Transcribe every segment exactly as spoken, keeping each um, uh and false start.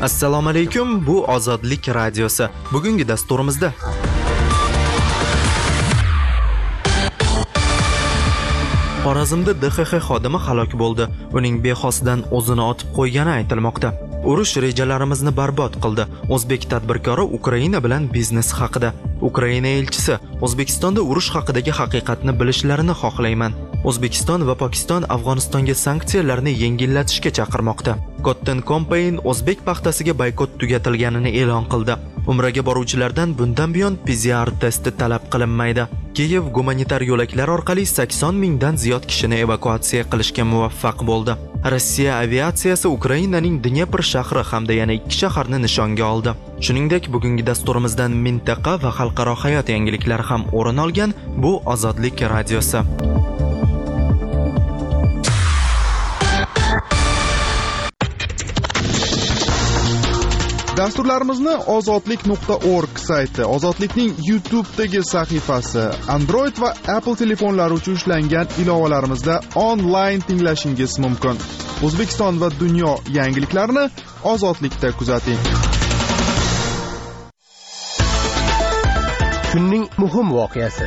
Assalomu alaykum, bu Ozodlik radiosi. Bugungi dasturimizda Xorazmda D X X xodimi halok bo'ldi. Uning bexosdan o'zini otib qo'ygani aytilmoqda. Urush rejalarimizni barbod qildi. O'zbek tadbirkori Ukraina bilan biznes haqida. Ukraina elchisi: O'zbekistonda urush haqidagi haqiqatni bilishlarini xohlayman. O'zbekiston va Pokiston Afg'onistonga sanksiyalarni yengillatishga chaqirmoqda. Cotton Campaign o'zbek paxtasiga boykot tugatilganini e'lon qildi. Umraga boruvchilardan bundan buyon P C R testi talab qilinmaydi. Kiyev gumanitar yo'laklar orqali sakson mingdan ziyod kishini evakuatsiya qilishga muvaffaq bo'ldi. Rossiya aviatsiyasi Ukrainaning Dnepr shahri hamda yana ikki shaharni nishonga oldi. Shuningdek, bugungi dasturimizdan mintaqa va xalqaro hayot yangiliklari ham o'rin olgan. Bu Ozodlik radiosi. Dasturlarimizni ozodlik nuqta org sayti, Ozodlikning YouTube'dagi sahifasi, Android va Apple telefonlari uchun ishlangan ilovalarimizda onlayn tinglashingiz mumkin. O'zbekiston va dunyo yangiliklarini Ozodlikda kuzating. Kunning muhim voqeasi.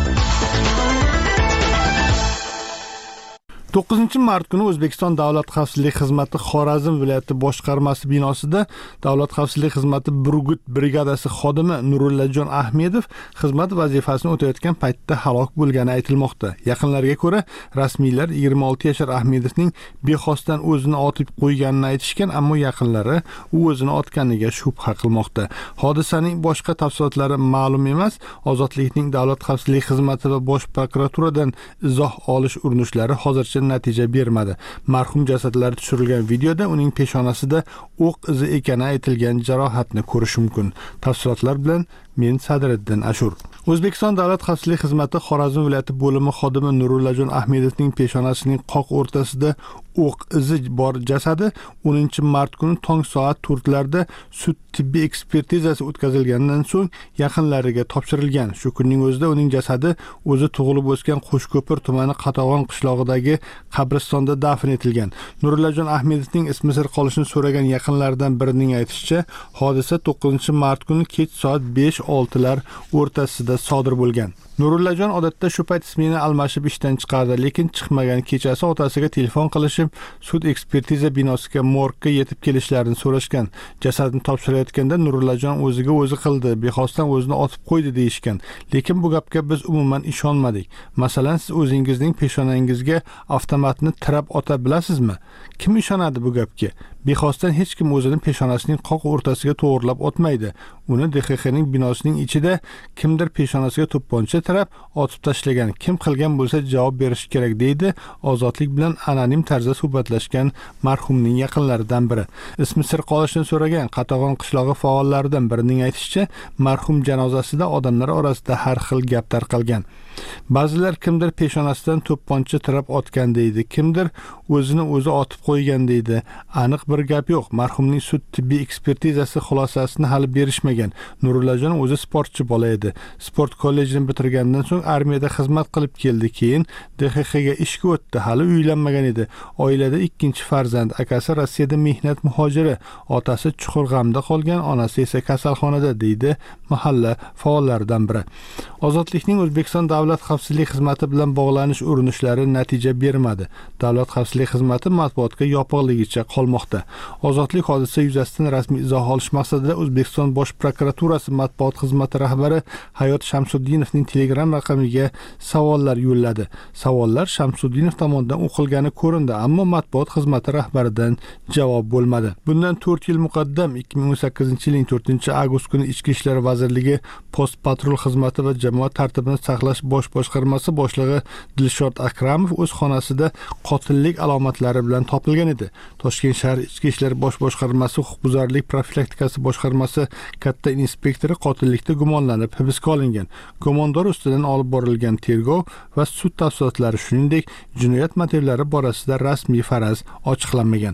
to'qqizinchi mart kuni O'zbekiston Davlat xavfsizlik xizmati Xorazm viloyati boshqarmasi binosida Davlat xavfsizlik xizmati Burgut brigadasi xodimi Nurullajon Ahmedov xizmat vazifasini o'tayotgan paytda halok bo'lgani aytilmoqda. Yaqinlarga ko'ra, rasmiylar yigirma olti yashar Ahmedovning bexosdan o'zini otib qo'yganini aytishgan, ammo yaqinlari u o'zini otganiga shubha qilmoqda. Hodisaning boshqa tafsilotlari ma'lum emas. Ozodlikning Davlat xavfsizlik xizmati va Bosh prokuraturadan izoh olish urinishlari hozircha natija bermadi. Marhum jasadlari tushirilgan videoda uning peshonasida o'q izi ekani aytilgan jarohatni ko'rish mumkin. Tafsilotlar bilan men Sadriddin Ashur. O'zbekiston Davlat xavfsizlik xizmati Xorazm viloyati bo'limi xodimi Nurullajon Ahmedovning peshonasining qoq o'rtasida o'q izi bor jasadi o'ninchi mart kuni tong soat to'rtlarda sud tibbiy ekspertizasi o'tkazilganidan so'ng yaqinlariga topshirilgan. Shu kunning o'zida uning jasadi o'zi tug'ilib o'sgan Qo'shko'pir tumani Qatag'on qishlog'idagi qabristonda dafn etilgan. Nurullajon Ahmedovning ismi sir qolishini so'ragan yaqinlaridan birining aytishicha, hodisa to'qqizinchi mart kuni kech soat besh oltilar o'rtasida sodir bo'lgan. Nurullajon odatda shu payt ismini almashib ishdan chiqardi, lekin chiqmagan. Kechasi otasiga telefon qilishib, sud ekspertiza binosiga morgga yetib kelishlarini so'rashgan. Jasadni topshirayotganda Nurullajon o'ziga o'zi qildi, bexosdan o'zini otib qo'ydi deyishgan. Lekin bu gapga biz umuman ishonmadik. Masalan, siz o'zingizning peshonangizga avtomatni tirab ota bilasizmi? Kim ishonadi bu gapga? Bexosdan hech kim o'zini peshonasining qoq o'rtasiga to'g'rilab otmaydi. Uni D X Xning binosining ichida kimdir peshonasiga to'pponcha tirab otib tashlagan. Kim qilgan bo'lsa javob berish kerak, deydi Ozodlik bilan anonim tarzda suhbatlashgan marhumning yaqinlaridan biri. Ismi sir qolishini so'ragan Qatag'on qishlog'i faollaridan birining aytishicha, marhum janozasida odamlar orasida har xil gap tarqalgan. Ba'zilar kimdir peshonasidan to'pponcha tirab otgan deydi, kimdir o'zini o'zi otib qo'ygan deydi. Aniq bir gap yo'q. Marhumning sud tibbiy ekspertizasi xulosasini hali berishmagan. Nurullajon o'zi sportchi bola edi. Sport kollejini bitirgandan so'ng armiyada xizmat qilib keldi, keyin D X Xga ishga o'tdi. Hali uylanmagan edi. Oilada ikkinchi farzand, akasi Rossiyada mehnat muhojiri, otasi chuqur g'amda qolgan, onasi esa kasalxonada, deydi mahalla faollaridan biri. Ozodlikning O'zbekiston Davlat xavfsizlik xizmati bilan bog'lanish urinishlari natija bermadi. Davlat xavfsizlik xizmati matbuotga yopiqligicha qolmoqda. Ozodlik hodisa yuzasidan rasmiy izoh olish maqsadida O'zbekiston Bosh prokuraturasi matbuot xizmati rahbari Hayot Shamsuddinovning Telegram raqamiga savollar yo'lladi. Savollar Shamsuddinov tomonidan o'qilgani ko'rindi, ammo matbuot xizmati rahbaridan javob bo'lmadi. Bundan to'rt yil muqaddam ikki ming o'n sakkizinchi yilning to'rtinchi avgust kuni Ichki ishlar vazirligi Post patrul xizmati va jamoat tartibini saqlash bosh boshqarmasi boshlig'i Dilshod Akramov o'z xonasida qotillik alomatlari bilan topilgan edi. Toshkent shahar Ichki ishlar bosh boshqarmasi huquqbuzarlik profilaktikasi boshqarmasi katta inspektori qotillikda gumonlanib hibsga olingan. Gumondor ustidan olib borilgan tergov va sud tafsilotlari, shuningdek jinoyat motivlari borasida rasmiy faraz ochiqlanmagan.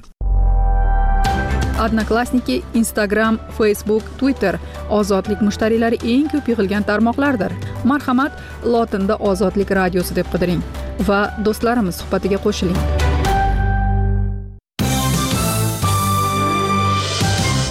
Odnoklassniki, Instagram, Facebook, Twitter ozodlik mushtariylari eng ko'p yig'ilgan tarmoqlardir. Marhamat, lotinda Ozodlik radiosi deb qidiring va do'stlarimiz suhbatiga qo'shiling.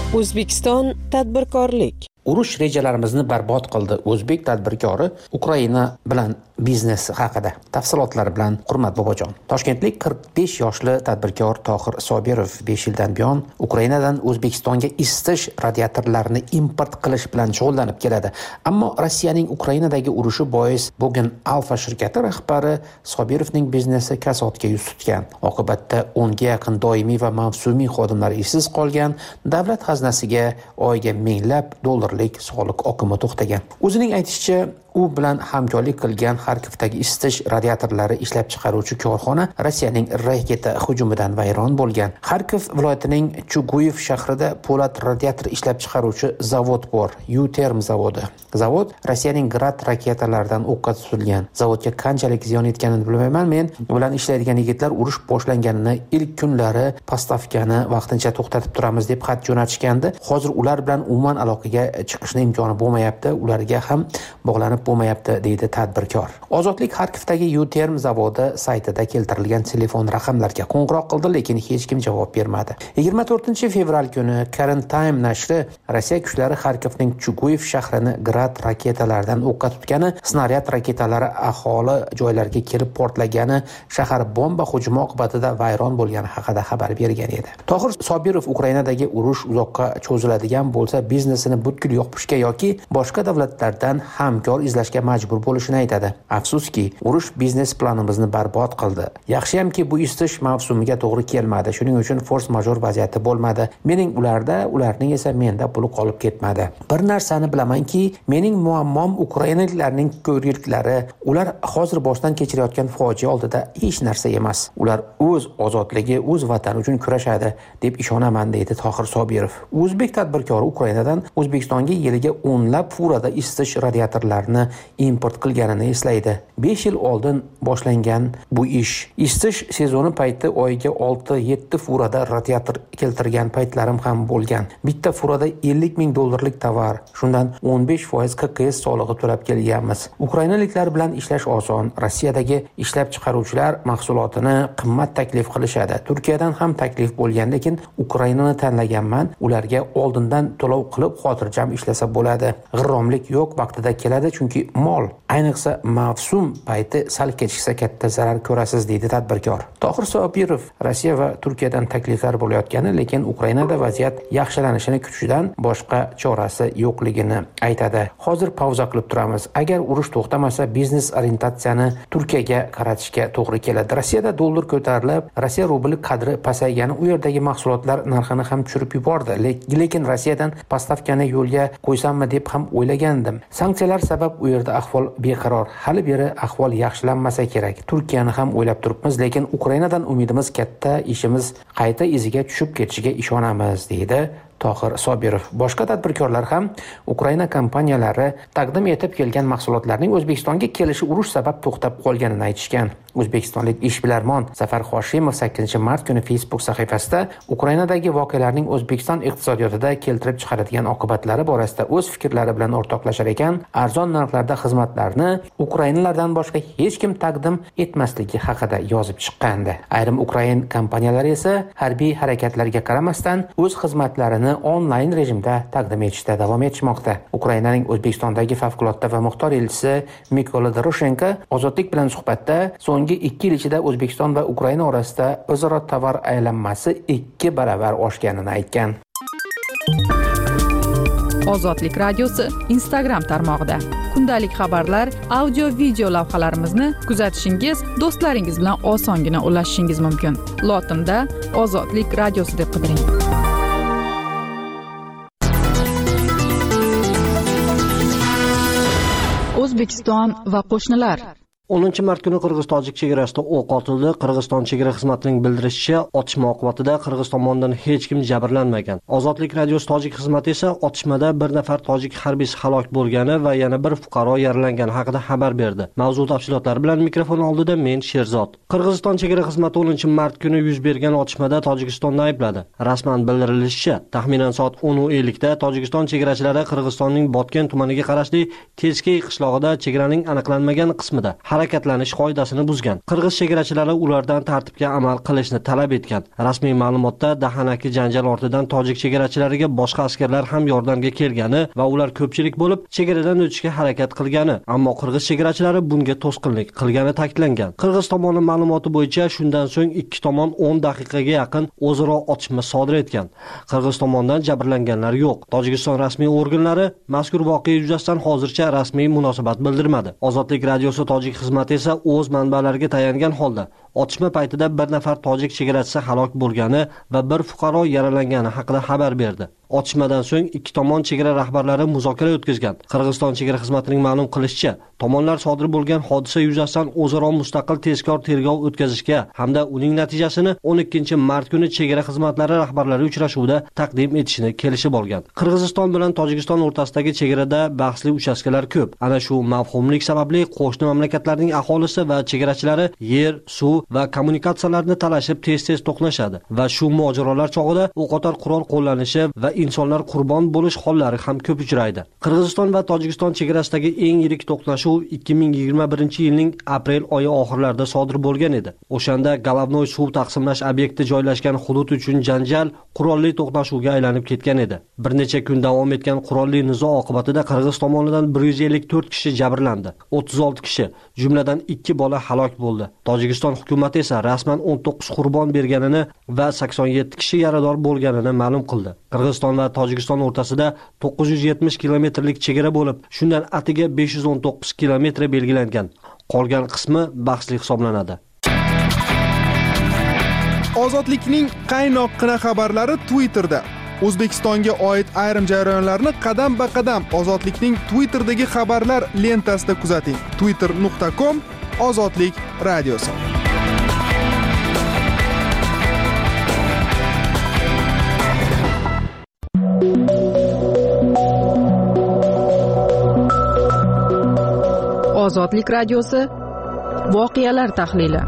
O'zbekiston tadbirkorlik urush rejalarimizni barbod qildi. O'zbek tadbirkori Ukraina bilan biznesi haqida tafsilotlar bilan Hurmat Bobojon. Toshkentlik qirq besh yoshli tadbirkor Tohir Sobirov besh yildan buyon Ukrainadan O'zbekistonga isitish radiatorlarini import qilish bilan shug'ullanib keladi. Ammo Rossiyaning Ukrainadagi urushi bois bugun Alfa shirkati rahbari Sobirovning biznesi kasodga yuz tutgan. Oqibatda o'nga yaqin doimiy va mavsumiy xodimlar ishsiz qolgan, davlat xaznasiga oyiga minglab dollarlik soliq oqimi to'xtagan. O'zining aytishicha, u bilan hamkorlik qilgan Xarkovdagi isitish radiatorlari ishlab chiqaruvchi korxona Rossiyaning raketa hujumidan vayron bo'lgan. Xarkov viloyatining Chuguyev shahrida po'lat radiator ishlab chiqaruvchi zavod bor, U-Term zavodi. Zavod Rossiyaning Grad raketalaridan o'qqa tutilgan. Zavodga qanchalik ziyon yetganini bilmayman. Men bilan ishlaydigan yigitlar urush boshlanganini ilk kunlari postavkani vaqtincha to'xtatib turamiz deb xat jo'natishgandi. Hozir ular bilan umuman aloqaga chiqishning imkoni bo'lmayapti. Ularga ham bog'lanib bo'lmayapti, deydi tadbirkor. Ozodlik Xarkovdagi U-Term zavodi saytida keltirilgan telefon raqamlarga qo'ng'iroq qildi, lekin hech kim javob bermadi. yigirma to'rtinchi fevral kuni Current Time nashri Rossiya kuchlari Xarkovning Chuguyev shahrini Grad raketalaridan o'qqa tutgani, snaryad raketalari aholi joylarga kelib portlagani, shahar bomba hujumi oqibatida vayron bo'lgani haqida xabar bergan edi. Tohir Sobirov Ukrainadagi urush uzoqqa cho'ziladigan bo'lsa, biznesini butkul yopishga yoki boshqa davlatlardan hamkor izlashga majbur bo'lishini aytadi. Afsuski, urush biznes planimizni barbod qildi. Yaxshiyamki bu isitish mavsumiga to'g'ri kelmadi. Shuning uchun force major vaziyati bo'lmadi. Mening ularda, ularning esa menda puli qolib ketmadi. Bir narsani bilamanki, mening muammom ukrainaliklarning ko'rgiliklari. Ular hozir boshdan kechirayotgan fojia oldida hech narsa emas. Ular o'z ozodligi, o'z vatani uchun kurashadi deb ishonaman, deydi Tohir Sobirov. O'zbek tadbirkori Ukrainadan O'zbekistonga yiliga o'nlab furada isitish radiatorlarini import qilganini eslaydi. besh yil oldin boshlangan bu ish. Isitish sezoni payti oyiga olti yetti furada radiator keltirgan paytlarim ham bo'lgan. Bitta furada ellik ming dollarlik tovar, shundan o'n besh foiz K K S solig'i to'lab kelganmiz. Ukrainaliklar bilan ishlash oson. Rossiyadagi ishlab chiqaruvchilar mahsulotini qimmat taklif qilishadi. Turkiyadan ham taklif bo'lgan, lekin Ukrainani tanlaganman. Ularga oldindan to'lov qilib xotirjam ishlasa bo'ladi. G'irromlik yo'q, vaqtida keladi, chunki mol, ayniqsa mavsum payti sal kechiksa katta zarar ko'rasiz, deydi tadbirkor. Tohir Sobirov Rossiya va Turkiyadan takliflar bo'layotgani, lekin Ukrainada vaziyat yaxshilanishini kutishidan boshqa chorasi yo'qligini aytadi. Hozir pauza qilib turamiz. Agar urush to'xtamasa, biznes orientatsiyani Turkiyaga qaratishga to'g'ri keladi. Rossiyada dollar ko'tarilib, Rossiya rubli qadri pasaygani u yerdagi mahsulotlar narxini ham tushirib yubordi. Lekin Rossiyadan postavkani yo'lga qo'ysammi deb ham o'ylagandim. Sanksiyalar sabab u yerda ahvol beqaror. Hali beri ahvol yaxshilanmasa kerak. Turkiyani ham o'ylab turibmiz, lekin Ukrainadan umidimiz katta, ishimiz qayta iziga tushib ketishiga ishonamiz, deydi Tohir Sobirov. Boshqa tadbirkorlar ham Ukraina kompaniyalari taqdim etib kelgan mahsulotlarning O'zbekistonga kelishi urush sabab to'xtab qolganini aytishgan. O'zbekistonlik ishbilarmon Zafar Hoshimov sakkizinchi mart kuni Facebook sahifasida Ukrainadagi voqealarning O'zbekiston iqtisodiyotida keltirib chiqaradigan oqibatlari borasida o'z fikrlari bilan o'rtoqlashar ekan, arzon narxlarda xizmatlarni Ukrainalardan boshqa hech kim taqdim etmasligi haqida yozib chiqqandi. Ayrim Ukrain kompaniyalari esa harbiy harakatlarga qaramasdan o'z xizmatlarini onlayn rejimda taqdim etishda davom etishmoqda. Ukrainaning O'zbekistondagi favqulodda va muxtor elchisi Mykola Doroshenko ozodlik bilan suhbatda so'nggi ikki yil ichida O'zbekiston va Ukraina orasida o'zaro tovar aylanmasi ikki baravar oshganini aytgan. Ozodlik radiosi Instagram tarmog'ida kundalik xabarlar, audio video lavhalarimizni kuzatishingiz, do'stlaringiz bilan osongina ulashishingiz mumkin. Lotinda Ozodlik radiosi deb qidiring. O'zbekiston va qo'shnilar. o'ninchi mart kuni Qirg'iz-Tojik chegarasida o'q otildi. Qirg'iziston chegara xizmatining bildirishicha, otishma oqibatida Qirg'iz tomonidan hech kim jabrlanmagan. Ozodlik radiosi Tojik xizmati esa otishmada bir nafar tojik harbiysi halok bo'lgani va yana bir fuqaro yaralangani haqida xabar berdi. Mavzu tafsilotlari bilan mikrofon oldida men Sherzod. Qirg'iziston chegara xizmati o'ninchi mart kuni yuz bergan otishmada Tojikistonni aybladi. Rasman bildirilishicha, taxminan soat o'n ellik da Tojikiston chegarachilari Qirg'izistonning Botken tumaniga qarashli Teskey qishlog'ida chegaraning aniqlanmagan qismida harakatlanish qoidasini buzgan. Qirg'iz chegarachilari ulardan tartibga amal qilishni talab etgan. Rasmiy ma'lumotda dahanaki janjal ortidan tojik chegarachilariga boshqa askarlar ham yordamga kelgani va ular ko'pchilik bo'lib chegaradan o'tishga harakat qilgani, ammo qirg'iz chegarachilari bunga to'sqinlik qilgani ta'kidlangan. Qirg'iz tomoni ma'lumoti bo'yicha shundan so'ng ikki tomon o'n daqiqaga yaqin o'zaro otishma sodir etgan. Qirg'iz tomonidan jabrlanganlar yo'q. Tojikiston rasmiy organlari mazkur voqea yuzasidan hozircha rasmiy munosabat bildirmadi. Ozodlik radiosi tojik xizmati esa o'z manbalariga tayangan holda otishma paytida bir nafar tojik chegarachisi halok bo'lgani va bir fuqaro yaralangani haqida xabar berdi. Otishmadan so'ng ikki tomon chegara rahbarlari muzokara o'tkazgan. Qirg'iziston chegara xizmatining ma'lum qilishicha, tomonlar sodir bo'lgan hodisa yuzasidan o'zaro mustaqil tezkor tergov o'tkazishga hamda uning natijasini o'n ikkinchi mart kuni chegara xizmatlari rahbarlari uchrashuvida taqdim etishni kelishib olgan. Qirg'iziston bilan Tojikiston o'rtasidagi chegarada bahsli uchastkalar ko'p. Ana shu mavhumlik sababli qo'shni mamlakatlarning aholisi va chegarachilari yer, suv va kommunikatsiyalarni talashib tez-tez to'qnashadi va shu mojarolar chog'ida o'qotar qurol qo'llanishi va insonlar qurbon bo'lish hollari ham ko'p uchraydi. Qirg'iziston va Tojikiston chegarasidagi eng yirik to'qnashuv ikki ming yigirma birinchi yilning aprel oyi oxirlarida sodir bo'lgan edi. O'shanda Golovnoy suv taqsimlash obyekti joylashgan hudud uchun janjal qurolli to'qnashuvga aylanib ketgan edi. Bir necha kun davom etgan qurolli nizo oqibatida Qirg'iz tomonidan bir yuz ellik to'rt kishi jabrlandi. o'ttiz olti kishi, jumladan ikki bola halok bo'ldi. Tojikiston hukumati esa rasman o'n to'qqiz qurbon berganini va sakson yetti kishi yarador bo'lganini ma'lum qildi. Qirg'iziston va Tojikiston o'rtasida to'qqiz yuz yetmish kilometrlik chegara bo'lib, shundan atiga besh yuz o'n to'qqiz kilometr belgilangan. Qolgan qismi bahsli hisoblanadi. Ozodlikning qaynoqqina xabarlari Twitterda. O'zbekistonga oid ayrim jarayonlarni qadam-ba-qadam Ozodlikning Twitterdagi xabarlar lentasida kuzating. twitter nuqta com Ozodlik radiosi. Ozodlik radiosi voqealar tahlili.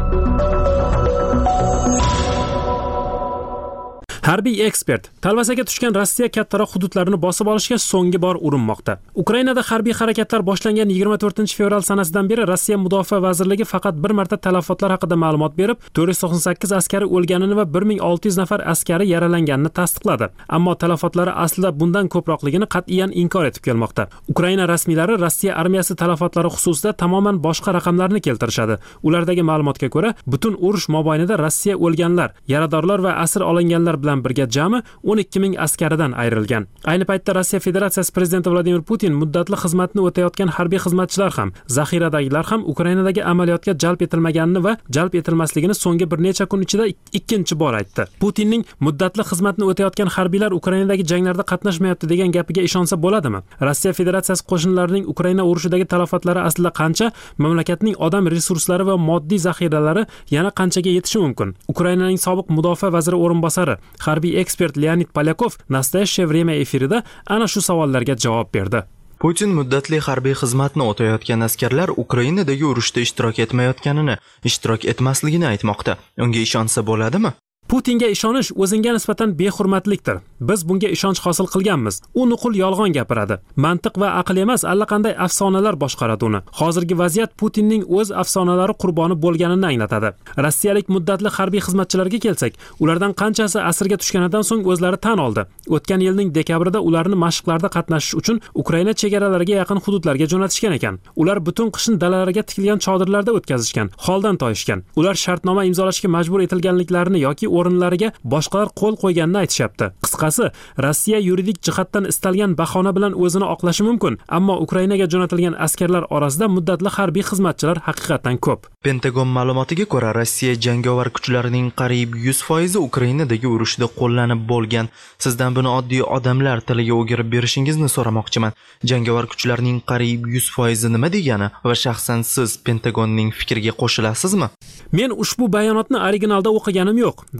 Harbiy ekspert: talvasaga tushgan Rossiya kattaroq hududlarini bosib olishga so'nggi bor urinmoqda. Ukrainada harbiy harakatlar boshlangan yigirma to'rtinchi fevral sanasidan beri Rossiya Mudofaa vazirligi faqat bir marta talafotlar haqida ma'lumot berib, to'rt yuz to'qson sakkiz askari o'lganini va bir ming olti yuz nafar askari yaralanganini tasdiqladi. Ammo talafotlari aslida bundan ko'proqligini qat'iyan inkor etib kelmoqda. Ukraina rasmiylari Rossiya armiyasi talafotlari xususida tamoman boshqa raqamlarni keltirishadi. Ulardagi ma'lumotga ko'ra, butun urush mobaynida Rossiya o'lganlar, yaradorlar va asir olinganlar bilan birga jami o'n ikki ming askaridan ayrilgan. Ayni paytda Rossiya Federatsiyasi prezidenti Vladimir Putin muddatli xizmatni o'tayotgan harbiy xizmatchilar ham, zaxiradagilar ham Ukrainadagi amaliyotga jalb etilmaganini va jalb etilmasligini so'nggi bir necha kun ichida ikkinchi bor aytdi. Putinning muddatli xizmatni o'tayotgan harbiylar Ukrainadagi janglarda qatnashmayapti degan gapiga ishonsa bo'ladimi? Rossiya Federatsiyasi qo'shinlarining Ukraina urushidagi talafotlari aslida qancha? Mamlakatning odam resurslari va moddiy zaxiralari yana qanchaga yetishi mumkin? Ukrainaning sobiq mudofaa vaziri o'rinbosari harbiy ekspert Leonid Polyakov Nastoящее время efirida ana shu savollarga javob berdi. Putin muddatli harbiy xizmatni o'tayotgan askarlar Ukrainadagi urushda ishtirok etmayotganini, ishtirok etmasligini aytmoqda. Unga ishonsa bo'ladimi? Putinga ishonish o'zingga nisbatan behurmatlikdir. Biz bunga ishonch hosil qilganmiz. U nuqul yolg'on gapiradi. Mantiq va aql emas, allaqanday afsonalar boshqaradi uni. Hozirgi vaziyat Putinning o'z afsonalari qurboni bo'lganini anglatadi. Rossiyalik muddatli harbiy xizmatchilarga kelsak, ulardan qanchasi asirga tushganidan so'ng o'zlari tan oldi. O'tgan yilning dekabrida ularni mashqlarda qatnashish uchun Ukraina chegaralariga yaqin hududlarga jo'natishgan ekan. Ular butun qishni dalalarga tikilgan chodirlarda o'tkazishgan, holdan toyishgan. Ular shartnoma imzolashga majbur etilganliklarini yoki o'rinlariga boshqalar qo'l qo'yganini aytishyapti. Qisqasi, Rossiya yuridik jihatdan istalgan bahona bilan o'zini oqlashi mumkin, ammo Ukrainaga jo'natilgan askarlar orasida muddatli harbiy xizmatchilar haqiqatan ko'p. Pentagon ma'lumotiga ko'ra, Rossiya jangovar kuchlarining qariyb yuz foizi Ukrainadagi urushda qo'llanib bo'lgan. Sizdan buni oddiy odamlar tiliga o'girib berishingizni so'ramoqchiman. Jangovar kuchlarning qariyb yuz foizi nima degani va shaxsan siz Pentagonning fikriga qo'shilasizmi? Men ushbu bayonotni originalda o'qiganim yo'q.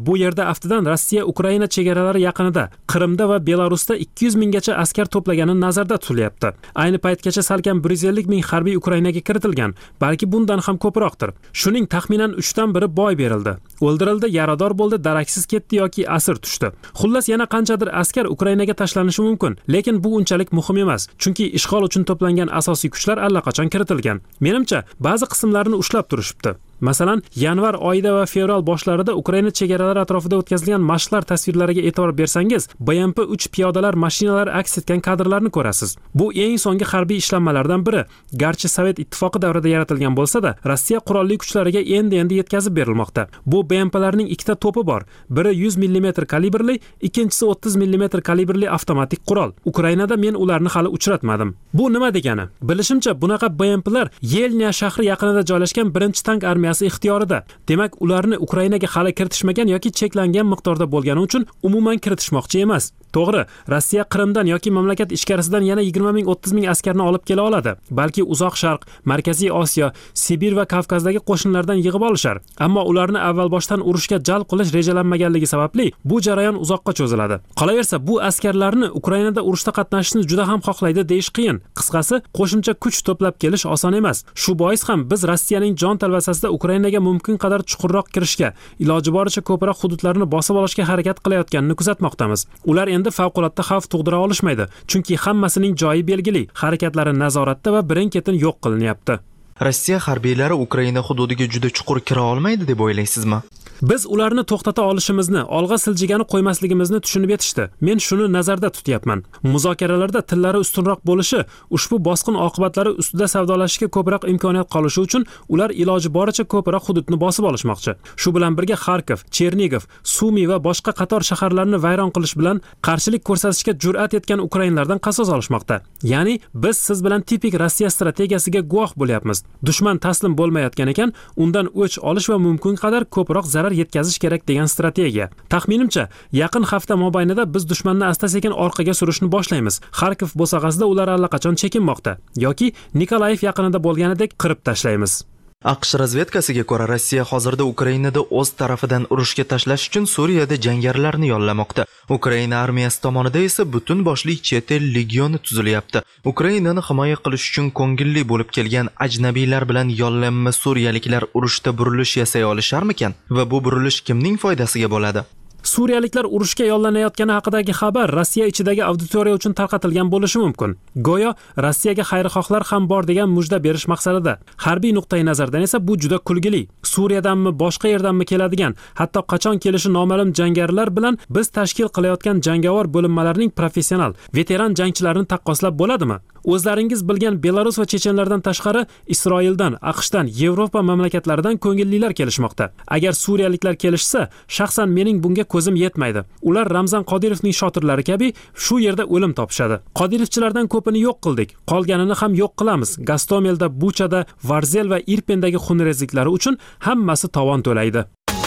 Bu yerda aftidan Rossiya Ukraina chegaralari yaqinida, Qrimda va Belarusda ikki yuz minggacha askar to'plagani nazarda tutilyapti. Ayni paytgacha salkam bir yuz ellik ming harbiy Ukrainaga kiritilgan, balki bundan ham ko'proqdir. Shuning taxminan uchdan biri boy berildi. O'ldirildi, yarador bo'ldi, daraksiz ketdi yoki asir tushdi. Xullas yana qanchadir askar Ukrainaga tashlanishi mumkin, lekin bu unchalik muhim emas, chunki ishg'ol uchun to'plangan asosiy kuchlar allaqachon kiritilgan. Menimcha, ba'zi qismlarini ushlab turishibdi. Masalan, yanvar oyida va fevral boshlarida Ukraina chegaralari atrofida o'tkazilgan mashqlar tasvirlariga e'tibor bersangiz, B M P uch piyodalar mashinalari aks etgan kadrlarni ko'rasiz. Bu eng so'nggi harbiy ishlanmalardan biri. Garchi Sovet ittifoqi davrida yaratilgan bo'lsa-da, Rossiya qurolli kuchlariga endi-endi yetkazib berilmoqda. Bu B M P'larning ikkita to'pi bor. Biri yuz millimetr kalibrli, ikkinchisi o'ttiz millimetr kalibrli avtomatik qurol. Ukrainada men ularni hali uchratmadim. Bu nima degani? Bilishimcha, bunaqa B M P'lar Yelnya shahri yaqinida joylashgan birinchi tank armiyasi ixtiyorida. Demak, ularni Ukrainaga hali kiritishmagan yoki cheklangan miqdorda bo'lgani uchun umuman kiritishmoqchi emas. To'g'ri, Rossiya Qrimdan yoki mamlakat ichkarisidan yana yigirma ming o'ttiz ming askarni olib kela oladi. Balki Uzoq Sharq, Markaziy Osiyo, Sibir va Kavkazdagi qo'shinlardan yig'ib olishar. Ammo ularni avval boshdan urushga jalb qilish rejalanmaganligi sababli bu jarayon uzoqqa cho'ziladi. Qolaversa, bu askarlarni Ukrainada urushda qatnashishni juda ham xohlaydi deyish qiyin. Qisqasi, qo'shimcha kuch to'plab kelish oson emas. Shu bois ham biz Rossiyaning jon talvasasida Ukrainaga mumkin qadar chuqurroq kirishga, iloji boricha ko'proq hududlarni bosib olishga harakat qilayotganini kuzatmoqdamiz. Ular endi favqulodda xavf tug'dira olishmaydi, chunki hammasining joyi belgili, harakatlari nazoratda va birin-ketin yo'q qilinyapti. Rossiya harbiylari Ukraina hududiga juda chuqur kira olmaydi deb o'ylaysizmi? Biz ularni to'xtata olishimizni, olg'a siljigani qo'ymasligimizni tushunib yetishdi. Men shuni nazarda tutyapman. Muzokaralarda tillari ustunroq bo'lishi, ushbu bosqin oqibatlari ustida savdolashishga ko'proq imkoniyat qolishi uchun ular iloji boricha ko'proq hududni bosib olishmoqchi. Shu bilan birga Kharkiv, Chernigov, Sumi va boshqa qator shaharlarni vayron qilish bilan qarshilik ko'rsatishga jur'at etgan ukrainlardan qasos olishmoqda. Ya'ni biz siz bilan tipik Rossiya strategiyasiga guvoh bo'lyapmiz. Dushman taslim bo'lmayotgan ekan, undan o'ch olish va mumkin qadar ko'proq zarar yetkazish kerak degan strategiya. Taxminimcha, yaqin hafta mobaynida biz dushmanni asta-sekin orqaga surishni boshlaymiz. Kharkiv bo'sag'asida ular allaqachon chekinmoqda yoki Nikolayev yaqinida bo'lganidek qirib tashlaymiz. AQSh razvedkasiga ko'ra, Rossiya hozirda Ukrainada o'z tarafidan urushga tashlash uchun Suriyada jangarilarni yollamoqda. Ukraina armiyasi tomonidan esa butun boshli chet el legioni tuzilyapti. Ukrainani himoya qilish uchun ko'ngilli bo'lib kelgan ajnabiylar bilan yollanma suriyaliklar urushda burilish yasay olisharmikan? Va bu burilish kimning foydasiga bo'ladi? Suriyaliklar urushga yollanayotgani haqidagi xabar Rossiya ichidagi auditoriya uchun tarqatilgan bo'lishi mumkin. Go'yo Rossiyaga xayrixohlar ham bor degan mujda berish maqsadida. Harbiy nuqtai nazardan esa bu juda kulgili. Suriyadanmi, boshqa yerdanmi keladigan, hatto qachon kelishi noma'lum jangarilar bilan biz tashkil qilayotgan jangovar bo'linmalarning professional, veteran jangchilarini taqqoslab bo'ladimi? O'zlaringiz bilgan Belarus va chechenlardan tashqari Isroildan, AQShdan, Yevropa mamlakatlaridan ko'ngillilar kelishmoqda. Agar suriyaliklar kelishsa, shaxsan mening bunga ko'zim yetmaydi. Ular Ramzan Qodirovning shotirlari kabi shu yerda o'lim topishadi. Qodirovchilardan ko'pini yo'q qildik, qolganini ham yo'q qilamiz. Gastomelda, Buchada, Varzel va Irpendagi xunrezliklari uchun hammasi tovon to'laydi.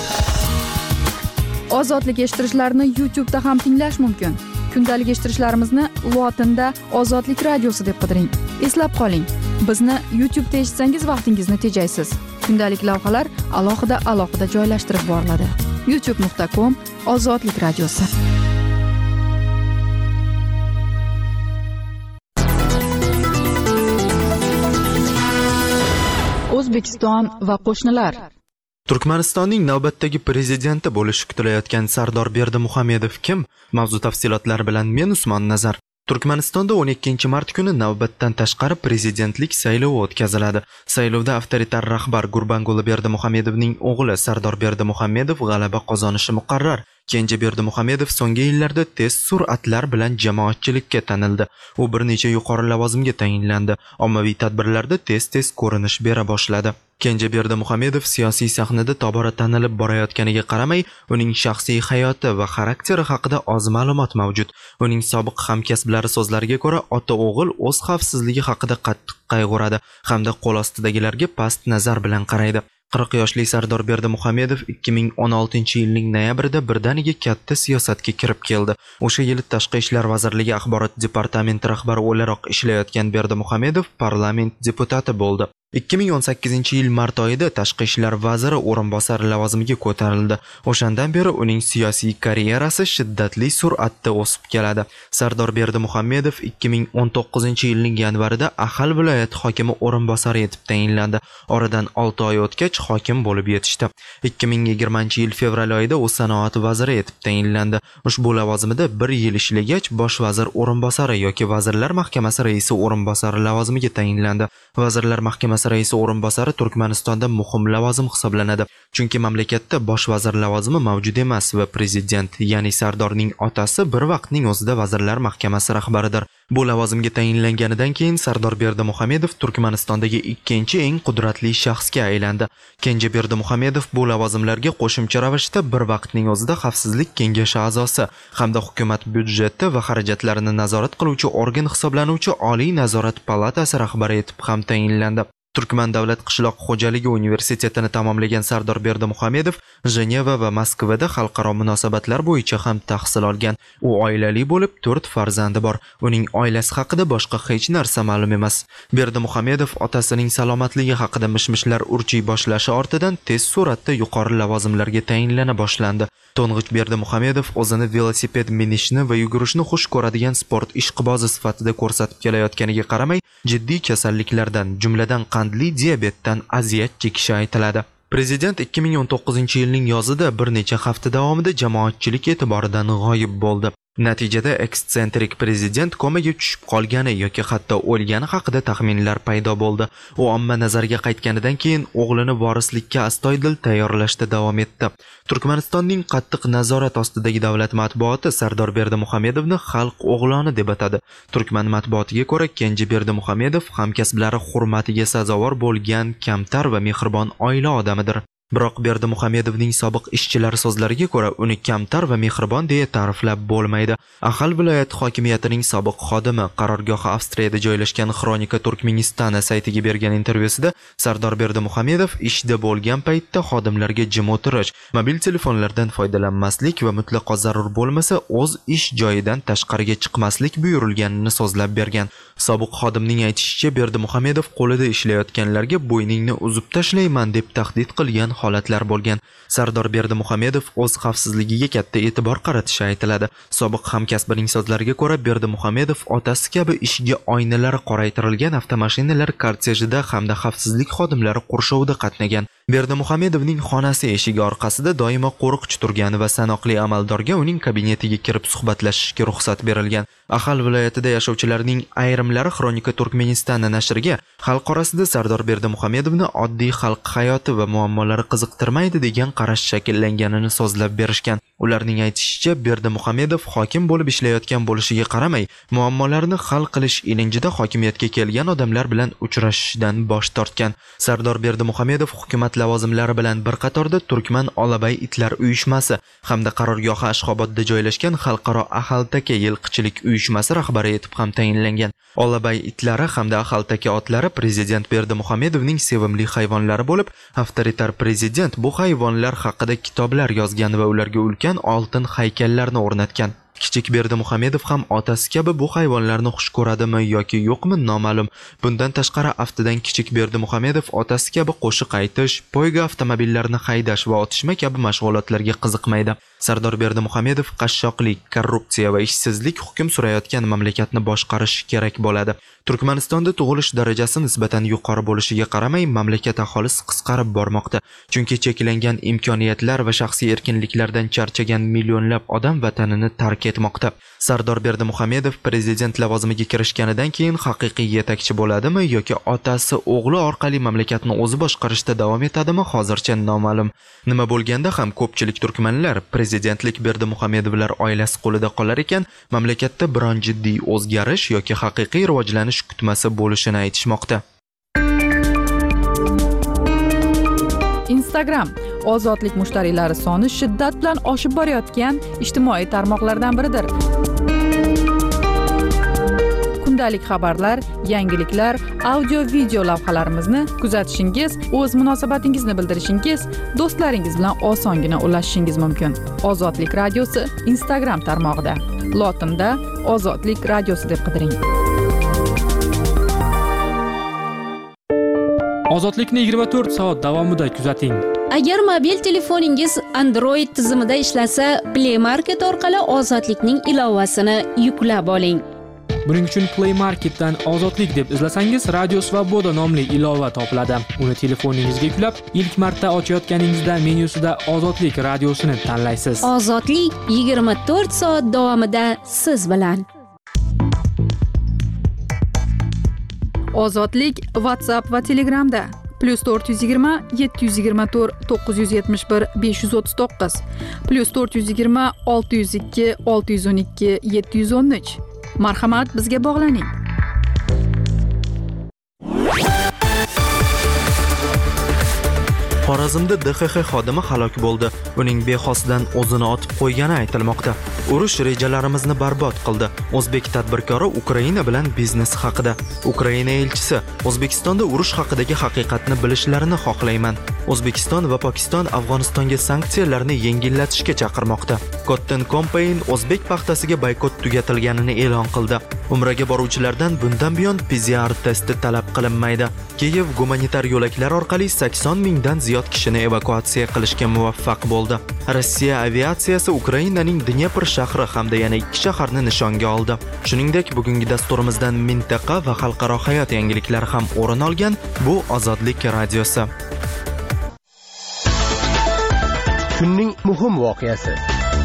Ozodlik eshittirishlarni YouTube'da ham tinglash mumkin. Kundalik eshittirishlarimizni lotinda Ozodlik radiosi deb qidiring. Eslab qoling, bizni YouTube'da eshitsangiz vaqtingizni tejaysiz. Kundalik lavhalar alohida alohida joylashtirib boriladi. youtube nuqta com Ozodlik radiosi. O'zbekiston va qo'shnilar. Turkmanistonning navbatdagi prezidenti bo'lishi kutilayotgan Sardor Berdimuhamedov kim? Mavzu tafsilotlari bilan men Usmon Nazar. Turkmanistonda o'n ikkinchi mart kuni navbatdan tashqari prezidentlik saylovi o'tkaziladi. Saylovda avtoritar rahbar Gurbanguli Berdimuhamedovning o'g'li Sardor Berdimuhamedov g'alaba qozonishi muqarrar. Kenja Berdimuhamedov so'nggi yillarda tez sur'atlar bilan jamoatchilikka tanildi. U bir necha yuqori lavozimga tayinlandi. Ommaviy tadbirlarda tez-tez ko'rinish bera boshladi. Kenja Berdimuhamedov siyosiy sahnada tobora tanilib borayotganiga qaramay, uning shaxsiy hayoti va xarakteri haqida oz ma'lumot mavjud. Uning sobiq hamkasblari so'zlariga ko'ra, ota-o'g'il o'z xavfsizligi haqida qattiq qayg'uradi hamda qo'l ostidagilarga past nazar bilan qaraydi. qirq yoshli Sardor Berdimuhamedov ikki ming o'n oltinchi yilning noyabrida birdaniga katta siyosatga kirib keldi. O'sha yili Tashqi ishlar vazirligi axborot departamenti rahbari o'laroq ishlayotgan Berdimuhamedov parlament deputati bo'ldi. ikki ming o'n sakkizinchi yil mart oyida tashqi ishlar vaziri o'rinbosari lavozimiga ko'tarildi. O'shandan beri uning siyosiy karyerasi shiddatli sur'atda o'sib keladi. Sardor Berdimuhamedov ikki ming o'n to'qqizinchi yilning yanvarida Axal viloyati hokimi o'rinbosari etib tayinlandi. Oradan olti oy o'tgach hokim bo'lib yetishdi. ikki ming yigirmanchi yil fevral oyida u sanoat vaziri etib tayinlandi. Ushbu lavozimida bir yil ishlagach bosh vazir o'rinbosari yoki vazirlar mahkamasi raisi o'rinbosari lavozimiga tayinlandi. Vazirlar mahkamasi raisi o'rinbosari Turkmanistonda muhim lavozim hisoblanadi. Chunki mamlakatda bosh vazir lavozimi mavjud emas va prezident, ya'ni Sardorning otasi bir vaqtning o'zida vazirlar mahkamasi rahbaridir. Bu lavozimga tayinlanganidan keyin Sardor Berdimuhamedov Turkmanistondagi ikkinchi eng qudratli shaxsga aylandi. Kenja Berdimuhamedov bu lavozimlarga qo'shimcha ravishda bir vaqtning o'zida Xavfsizlik kengashi a'zosi hamda hukumat byudjeti va xarajatlarini nazorat qiluvchi organ hisoblanuvchi Oliy nazorat palatasi rahbari etib ham tayinlandi. Turkman davlat qishloq xo'jaligi universitetini tamomlagan Sardor Berdimuhamedov Jeneva va Moskvada xalqaro munosabatlar bo'yicha ham tahsil olgan. U oilali bo'lib, to'rt farzandi bor. Uning oilasi haqida boshqa hech narsa ma'lum emas. Berdimuhamedov otasining salomatligi haqida mishmishlar urchiy boshlashi ortidan tez sur'atda yuqori lavozimlarga tayinlana boshlandi. To'ng'ich Berdimuhamedov o'zini velosiped minishni va yugurishni xush ko'radigan sport ishqibozi sifatida ko'rsatib kelayotganiga qaramay, jiddiy kasalliklardan, jumladan qandli diabetdan aziyat chekishi aytiladi. Prezident ikki ming o'n to'qqizinchi yilning yozida bir necha hafta davomida jamoatchilik e'tiboridan g'oyib bo'ldi. Natijada ekstsentrik prezident komaga tushib qolgani yoki hatto o'lgani haqida taxminlar paydo bo'ldi. U omma nazariga qaytganidan keyin o'g'lini vorislikka astoydil tayyorlashda davom etdi. Turkmanistonning qattiq nazorat ostidagi davlat matbuoti Sardor Berdimuhamedovni xalq o'g'loni deb atadi. Turkman matbuotiga ko'ra, Kenji Berdimuhamedov hamkasblari hurmatiga sazovor bo'lgan kamtar va mehribon oila odamidir. Biroq Berdimuhamedovning sobiq ishchilari so'zlariga ko'ra, uni kamtar va mehribon deya ta'riflab bo'lmaydi. Axal viloyati hokimiyatining sobiq xodimi qarorgohi Avstriyada joylashgan Xronika Turkmenistana saytiga bergan intervyusida Sardor Berdimuhamedov ishda bo'lgan paytda xodimlarga jim o'tirish, mobil telefonlardan foydalanmaslik va mutlaqo zarur bo'lmasa o'z ish joyidan tashqariga chiqmaslik buyurilganini so'zlab bergan. Sobiq xodimning aytishicha, Berdimuhamedov qo'lida ishlayotganlarga bo'yningni uzib tashlayman deb tahdid qilgan holatlar bo'lgan. Sardor Berdimuhamedov o'z xavfsizligiga katta e'tibor qaratishi aytiladi. Sobiq hamkasbining so'zlariga ko'ra, Berdimuhamedov otasi kabi ishiga oynalari qoraytirilgan avtomashinalar kortejida hamda xavfsizlik xodimlari qurshovida qatnagan. Berdimuhamedovning xonasi eshigi orqasida doimo qo'riqchi turgan va sanoqli amaldorga uning kabinetiga kirib suhbatlashishga ruxsat berilgan. Axal viloyatida yashovchilarning ayrimlari Xronika Turkmenistana nashriga xalq orasida Sardor Berdimuhamedovni oddiy xalq hayoti va muammolari qiziqtirmaydi degan qarash shakllanganini so'zlab berishgan. Ularning aytishicha, Berdimuhamedov hokim bo'lib ishlayotgan bo'lishiga qaramay, muammolarni hal qilish ilinjida hokimiyatga kelgan odamlar bilan uchrashishdan bosh tortgan. Sardor Berdimuhamedov hukumat lavozimlari bilan bir qatorda Turkman Olabay itlar uyushmasi hamda qarorgohi Ashxobodda joylashgan xalqaro Axaltaka yilqichilik uyushmasi rahbari etib ham tayinlangan. Olabay itlari hamda Axaltaka otlari prezident Berdimuhamedovning sevimli hayvonlari bo'lib, avtoritar prezident bu hayvonlar haqida kitoblar yozgan va ularga ulkan oltin haykallarni o'rnatgan. Kichik Berdimuhamedov ham otasi kabi bu hayvonlarni xush ko'radimi yoki yo'qmi noma'lum. Bundan tashqari aftidan kichik Berdimuhamedov otasi kabi qo'shiq aytish, poyga avtomobillarni haydash va otishma kabi mashg'ulotlarga qiziqmaydi. Sardor Berdimuhamedov qashshoqlik, korrupsiya va ishsizlik hukm surayotgan mamlakatni boshqarish kerak bo'ladi. Turkmanistonda tug'ilish darajasi nisbatan yuqori bo'lishiga qaramay, mamlakat aholisi qisqarib bormoqda. Chunki cheklangan imkoniyatlar va shaxsiy erkinliklardan charchagan millionlab odam vatanini tark etmoqda. Sardor Berdimuhamedov prezident lavozimiga kirishganidan keyin haqiqiy yetakchi bo'ladimi yoki otasi o'g'li orqali mamlakatni o'zi boshqarishda davom etadimi hozircha noma'lum. Nima bo'lganda ham ko'pchilik turkmanlar prezidentlik Berdimuhamedovlar oilasi qo'lida qolar ekan, mamlakatda biron jiddiy o'zgarish yoki haqiqiy rivojlanish kutmasi bo'lishini aytishmoqda. Instagram ozodlik mushtariylari soni shiddat bilan oshib borayotgan ijtimoiy tarmoqlardan biridir. Kundalik xabarlar, yangiliklar, audio-video lavhalarimizni kuzatishingiz, o'z munosabatingizni bildirishingiz, do'stlaringiz bilan osongina ulashishingiz mumkin. Ozodlik radiosi Instagram tarmog'ida. Lotinda Ozodlik radiosi deb qidiring. Ozodlikni yigirma to'rt soat davomida kuzating. Agar mobil telefoningiz Android tizimida ishlasa, Play Market orqali Ozodlikning ilovasini yuklab oling. Buning uchun Play Marketdan Ozodlik deb izlasangiz, Radio Svoboda nomli ilova topiladi. Uni telefoningizga yuklab, ilk marta ochayotganingizda menyusida Ozodlik radiosini tanlaysiz. Ozodlik yigirma to'rt soat davomida siz bilan. Ozodlik WhatsApp va Telegramda plus to'rt yuz yigirma yetti yuz yigirma to'rt to'qqiz yuz yetmish bir besh yuz o'ttiz to'qqiz plus to'rt yuz yigirma olti yuz ikki olti yuz o'n ikki yetti yuz o'n uch. Marhamat, bizga bog'laning. Xorazmda D X X xodimi halok bo'ldi. Uning bexosdan o'zini otib qo'ygani aytilmoqda. Urush rejalarimizni barbod qildi. O'zbek tadbirkori Ukraina bilan biznes haqida. Ukraina elchisi: O'zbekistonda urush haqidagi haqiqatni bilishlarini xohlayman. O'zbekiston va Pokiston Afg'onistonga sanksiyalarni yengillatishga chaqirmoqda. Cotton Campaign o'zbek paxtasiga boykot tugatilganini e'lon qildi. Umraga boruvchilardan bundan buyon P C R testi talab qilinmaydi. Kiyev gumanitar yo'laklar orqali sakson mingdan ziyod kishini evakuatsiya qilishga muvaffaq bo'ldi. Rossiya aviatsiyasi Ukrainaning Dnepr shahri hamda yana ikki shaharni nishonga oldi. Shuningdek, bugungi dasturimizdan mintaqa va xalqaro hayot yangiliklari ham o'rin olgan. Bu Ozodlik radiosi. Kunning muhim voqeasi.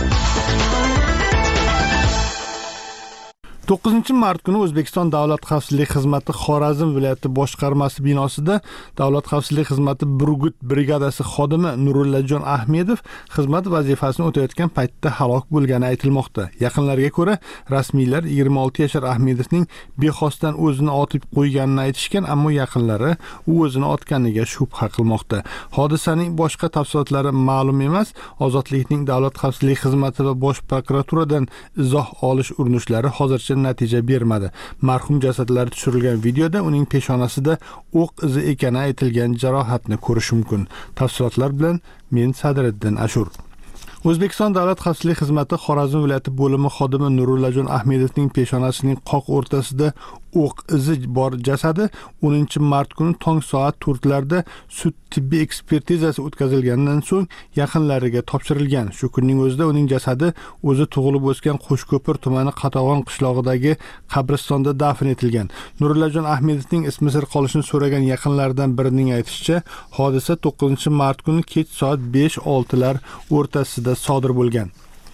to'qqizinchi mart kuni O'zbekiston Davlat xavfsizlik xizmati Xorazm viloyati boshqarmasi binosida Davlat xavfsizlik xizmati Burgut brigadasi xodimi Nurullajon Ahmedov xizmat vazifasini o'tayotgan paytda halok bo'lgani aytilmoqda. Yaqinlarga ko'ra, rasmiylar yigirma olti yashar Ahmedovning bexosdan o'zini otib qo'yganini aytishgan, ammo yaqinlari u o'zini otganiga shubha qilmoqda. Hodisaning boshqa tafsilotlari ma'lum emas. Ozodlikning Davlat xavfsizlik xizmati va Bosh prokuraturadan izoh olish urinishlari hozircha natija bermadi. Marhum jasadlari tushirilgan videoda uning peshonasida o'q izi ekani aytilgan jarohatni ko'rish mumkin. Tafsilotlar bilan men Sadriddin Ashur. O'zbekiston Davlat xavfsizlik xizmati Xorazm viloyati bo'limi xodimi Nurullajon Ahmedovning peshonasining qoq o'rtasida o'q izi bor jasadi o'ninchi mart kuni tong soat to'rtlarda sud tibbiy ekspertizasi o'tkazilganidan so'ng yaqinlariga topshirilgan. Shu kunning o'zida uning jasadi o'zi tug'ilib o'sgan Qo'shko'pir tumani Qatag'on qishlog'idagi qabristonda dafn etilgan. Nurullajon Ahmedovning ismi sir qolishini so'ragan yaqinlaridan birining aytishicha, hodisa to'qqizinchi mart kuni kech soat besh oltilar o'rtasida sodir bo'lgan.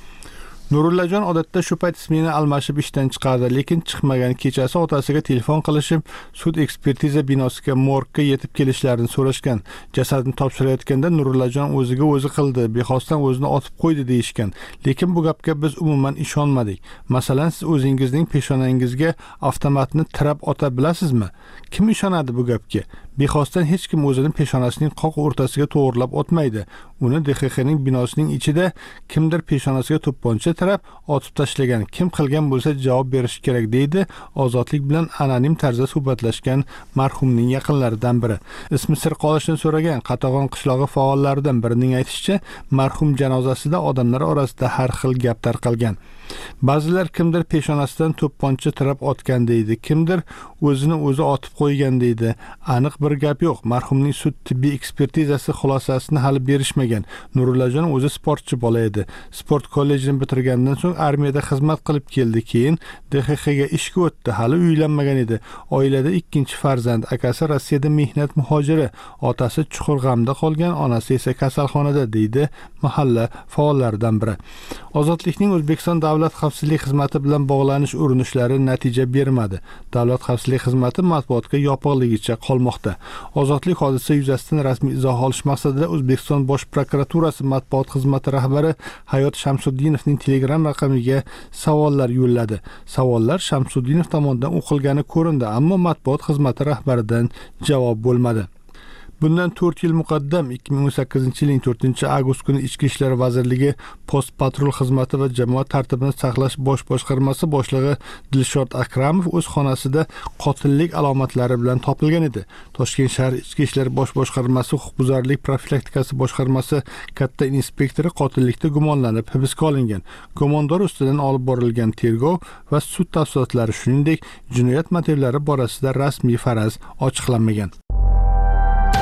Nurullajon odatda shu payt ismini almashib ishdan chiqardi, lekin chiqmagan. Kechasi otasiga telefon qilishib, sud ekspertiza binosiga morgga yetib kelishlarini so'rashgan. Jasadni topshirayotganda Nurullajon o'ziga o'zi qildi, bexosdan o'zini otib qo'ydi deyishgan. Lekin bu gapga biz umuman ishonmadik. Masalan, siz o'zingizning peshonangizga avtomatni tirab ota bilasizmi? Kim ishonadi bu gapga? Bexosdan hech kim o'zini peshonasining qoq o'rtasiga to'g'rilab otmaydi. Uni D X Xning binosining ichida kimdir peshonasiga to'pponcha tirab otib tashlagan. Kim qilgan bo'lsa javob berish kerak, deydi Ozodlik bilan anonim tarzda suhbatlashgan marhumning yaqinlaridan biri. Ismi sir qolishini so'ragan Qatag'on qishlog'i faollaridan birining aytishicha, marhum janozasida odamlar orasida har xil gap tarqalgan. Ba'zilar kimdir peshonasidan to'pponcha tirab otgan deydi, kimdir o'zini o'zi otib qo'ygan deydi. Aniq bir gap yo'q. Marhumning sud tibbiy ekspertizasi xulosasini hali berishmagan. Nurullajon o'zi sportchi bola edi. Sport kollejini bitirgandan so'ng armiyada xizmat qilib keldi, keyin D X Xga ishga o'tdi. Hali uylanmagan edi. Oilada ikkinchi farzand, akasi Rossiyada mehnat muhojiri, otasi chuqur g'amda qolgan, onasi esa kasalxonada, deydi mahalla faollaridan biri. Ozodlikning O'zbekiston Davlat xavfsizlik xizmati bilan bog'lanish urinishlari natija bermadi. Davlat xavfsizlik xizmati matbuotga yopiqligicha qolmoqda. Ozodlik hodisa yuzasidan rasmiy izoh olish maqsadida O'zbekiston Bosh prokuraturasi matbuot xizmati rahbari Hayot Shamsuddinovning Telegram raqamiga savollar yo'lladi. Savollar Shamsuddinov tomonidan o'qilgani ko'rindi, ammo matbuot xizmati rahbaridan javob bo'lmadi. Bundan to'rt yil muqaddam ikki ming o'n sakkizinchi yilning to'rtinchi avgust kuni Ichki ishlar vazirligi Post patrul xizmati va jamoat tartibini saqlash bosh boshqarmasi boshlig'i Dilshod Akramov o'z xonasida qotillik alomatlari bilan topilgan edi. Toshkent shahar Ichki ishlar bosh boshqarmasi huquqbuzarlik profilaktikasi boshqarmasi katta inspektori qotillikda gumonlanib hibsga olingan. Gumondor ustidan olib borilgan tergov va sud tafsilotlari, shuningdek, jinoyat motivlari borasida rasmiy faraz ochiqlanmagan.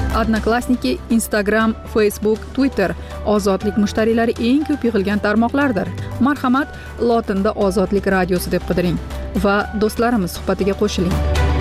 Odnoklassniki, Instagram, Facebook, Twitter ozodlik mushtariylari eng ko'p yig'ilgan tarmoqlardir. Marhamat, lotinda Ozodlik radiosi deb qidiring va do'stlarimiz suhbatiga qo'shiling.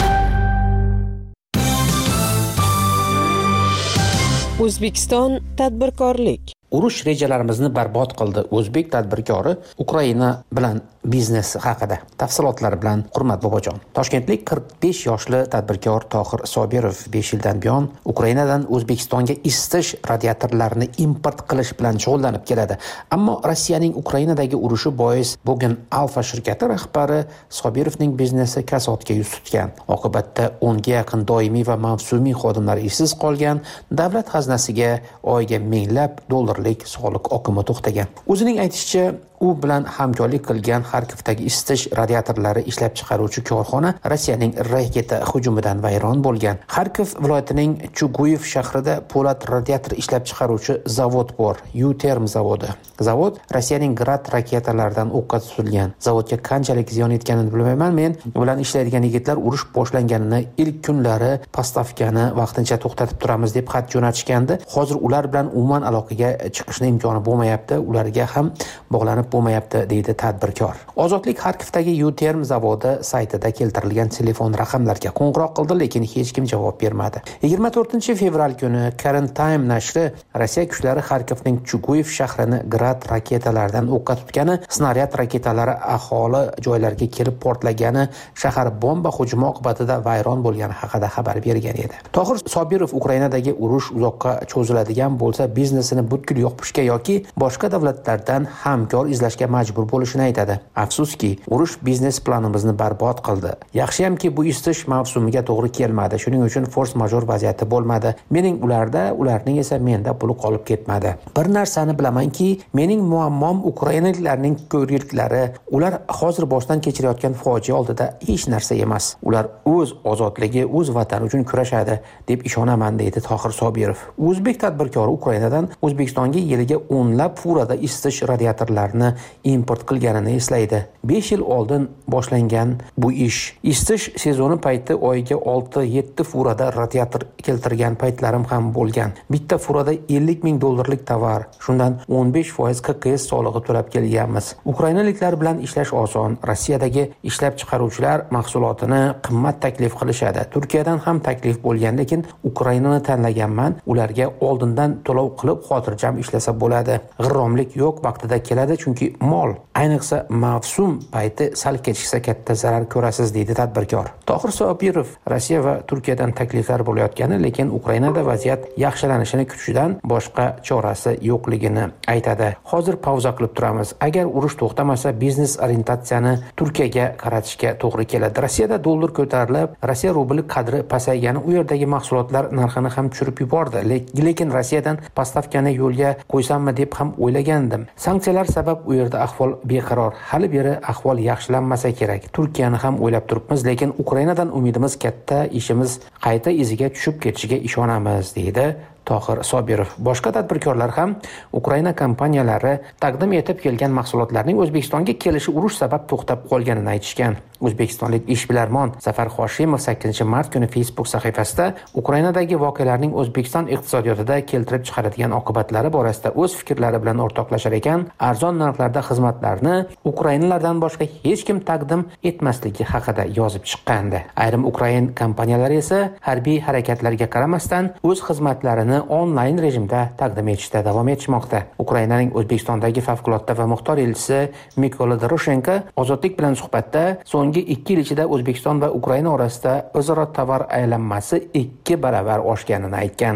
O'zbekiston tadbirkorlik. Urush rejalarimizni barbod qildi. O'zbek tadbirkori Ukraina bilan biznesi haqida. Tafsilotlar bilan Hurmat Bobojon. Toshkentlik qirq besh yoshli tadbirkor Tohir Sobirov besh yildan buyon Ukrainadan O'zbekistonga isitish radiatorlarini import qilish bilan shug'ullanib keladi. Ammo Rossiyaning Ukrainadagi urushi bois bugun Alfa shirkati rahbari Sobirovning biznesi kasodga yuz tutgan. Oqibatda o'nga yaqin doimiy va mavsumiy xodimlar ishsiz qolgan, davlat xaznasiga oyiga minglab dollarlik soliq oqimi to'xtagan. O'zining aytishicha, u bilan hamkorlik qilgan Xarkovdagi isitish radiatorlari ishlab chiqaruvchi korxona Rossiyaning raketa hujumidan vayron bo'lgan. Xarkov viloyatining Chuguyev shahrida po'lat radiator ishlab chiqaruvchi zavod bor, U-Term zavodi. Zavod Rossiyaning Grad raketalaridan o'qqa tutilgan. Zavodga qanchalik ziyon yetganini bilmayman, men bilan ishlaydigan yigitlar urush boshlanganini ilk kunlari postavkani vaqtincha to'xtatib turamiz deb xat jo'natishgandi. Hozir ular bilan umuman aloqaga chiqishning imkoni bo'lmayapti, ularga ham bog'lanib bo'lmayapti, deydi tadbirkor. Ozodlik Xarkovdagi U-Term zavodi saytida keltirilgan telefon raqamlarga qo'ng'iroq qildi, lekin hech kim javob bermadi. yigirma to'rtinchi fevral kuni Current Time nashri Rossiya kuchlari Xarkovning Chuguyev shahrini Grad raketalaridan o'qqa tutgani, snaryad raketalari aholi joylariga kelib portlagani, shahar bomba hujumi oqibatida vayron bo'lgani haqida xabar bergan edi. Tohir Sobirov Ukrainadagi urush uzoqqa cho'ziladigan bo'lsa, biznesini butkul yo'qotishga yoki boshqa davlatlardan hamkor izlashga majbur bo'lishini aytadi. Afsuski, urush biznes planimizni barbod qildi. Yaxshiyamki bu isitish mavsumiga to'g'ri kelmadi. Shuning uchun force major vaziyati bo'lmadi. Mening ularda, ularning esa menda puli qolib ketmadi. Bir narsani bilamanki, mening muammom ukrainaliklarning ko'rliklari. Ular hozir boshdan kechirayotgan fojia oldida hech narsa emas. Ular o'z ozodligi, o'z vatani uchun kurashadi deb ishonaman, deydi Tohir Sobirov. O'zbek tadbirkori Ukrainadan O'zbekistonga yiliga o'nlab furada isitish radiatorlarini import qilganini eslaydi. besh yil oldin boshlangan bu ish. Isitish sezoni payti oyiga olti yetti furada radiator keltirgan paytlarim ham bo'lgan. Bitta furada ellik ming dollarlik tovar, shundan o'n besh foiz K K S solig'i to'lab kelganmiz. Ukrainaliklar bilan ishlash oson. Rossiyadagi ishlab chiqaruvchilar mahsulotini qimmat taklif qilishadi. Turkiyadan ham taklif bo'lgan, lekin Ukrainani tanlaganman. Ularga oldindan to'lov qilib xotirjam ishlasa bo'ladi. G'irromlik yo'q, vaqtida keladi, chunki mol, ayniqsa mavsum payti sal kechiksa katta zarar ko'rasiz, deydi tadbirkor. Tohir Sobirov Rossiya va Turkiyadan takliflar bo'layotgani, lekin Ukrainada vaziyat yaxshilanishini kutishdan boshqa chorasi yo'qligini aytadi. Hozir pauza qilib turamiz. Agar urush to'xtamasa, biznes orientatsiyani Turkiyaga qaratishga to'g'ri keladi. Rossiyada dollar ko'tarilib, Rossiya rubli qadri pasaygani u yerdagi mahsulotlar narxini ham tushirib yubordi. Lekin Rossiyadan postavkani yo'lga qo'ysammi deb ham o'ylagandim. Sanksiyalar sabab u yerda ahvol beqaror. Hali beri ahvol yaxshilanmasa kerak. Turkiyani ham o'ylab turibmiz, lekin Ukrainadan umidimiz katta, ishimiz qayta iziga tushib ketishiga ishonamiz, deydi Tohir Sobirov. Boshqa tadbirkorlar ham Ukraina kompaniyalari taqdim etib kelgan mahsulotlarning O'zbekistonga kelishi urush sabab to'xtab qolganini aytishgan. O'zbekistonlik ishbilarmon Zafar Hoshimov sakkizinchi mart kuni Facebook sahifasida Ukrainadagi voqealarning O'zbekiston iqtisodiyotida keltirib chiqaradigan oqibatlari borasida o'z fikrlari bilan o'rtoqlashar ekan, arzon narxlarda xizmatlarni Ukrainalardan boshqa hech kim taqdim etmasligi haqida yozib chiqqandi. Ayrim Ukrain kompaniyalari esa harbiy harakatlarga qaramasdan o'z xizmatlarini onlayn rejimda taqdim etishda davom etishmoqda. Ukrainaning O'zbekistondagi favqulodda va muxtor elchisi Mikola Doroshenko Ozodlik bilan suhbatda so'nggi ikki yil ichida O'zbekiston va Ukraina orasida o'zaro tovar aylanmasi ikki baravar oshganini aytgan.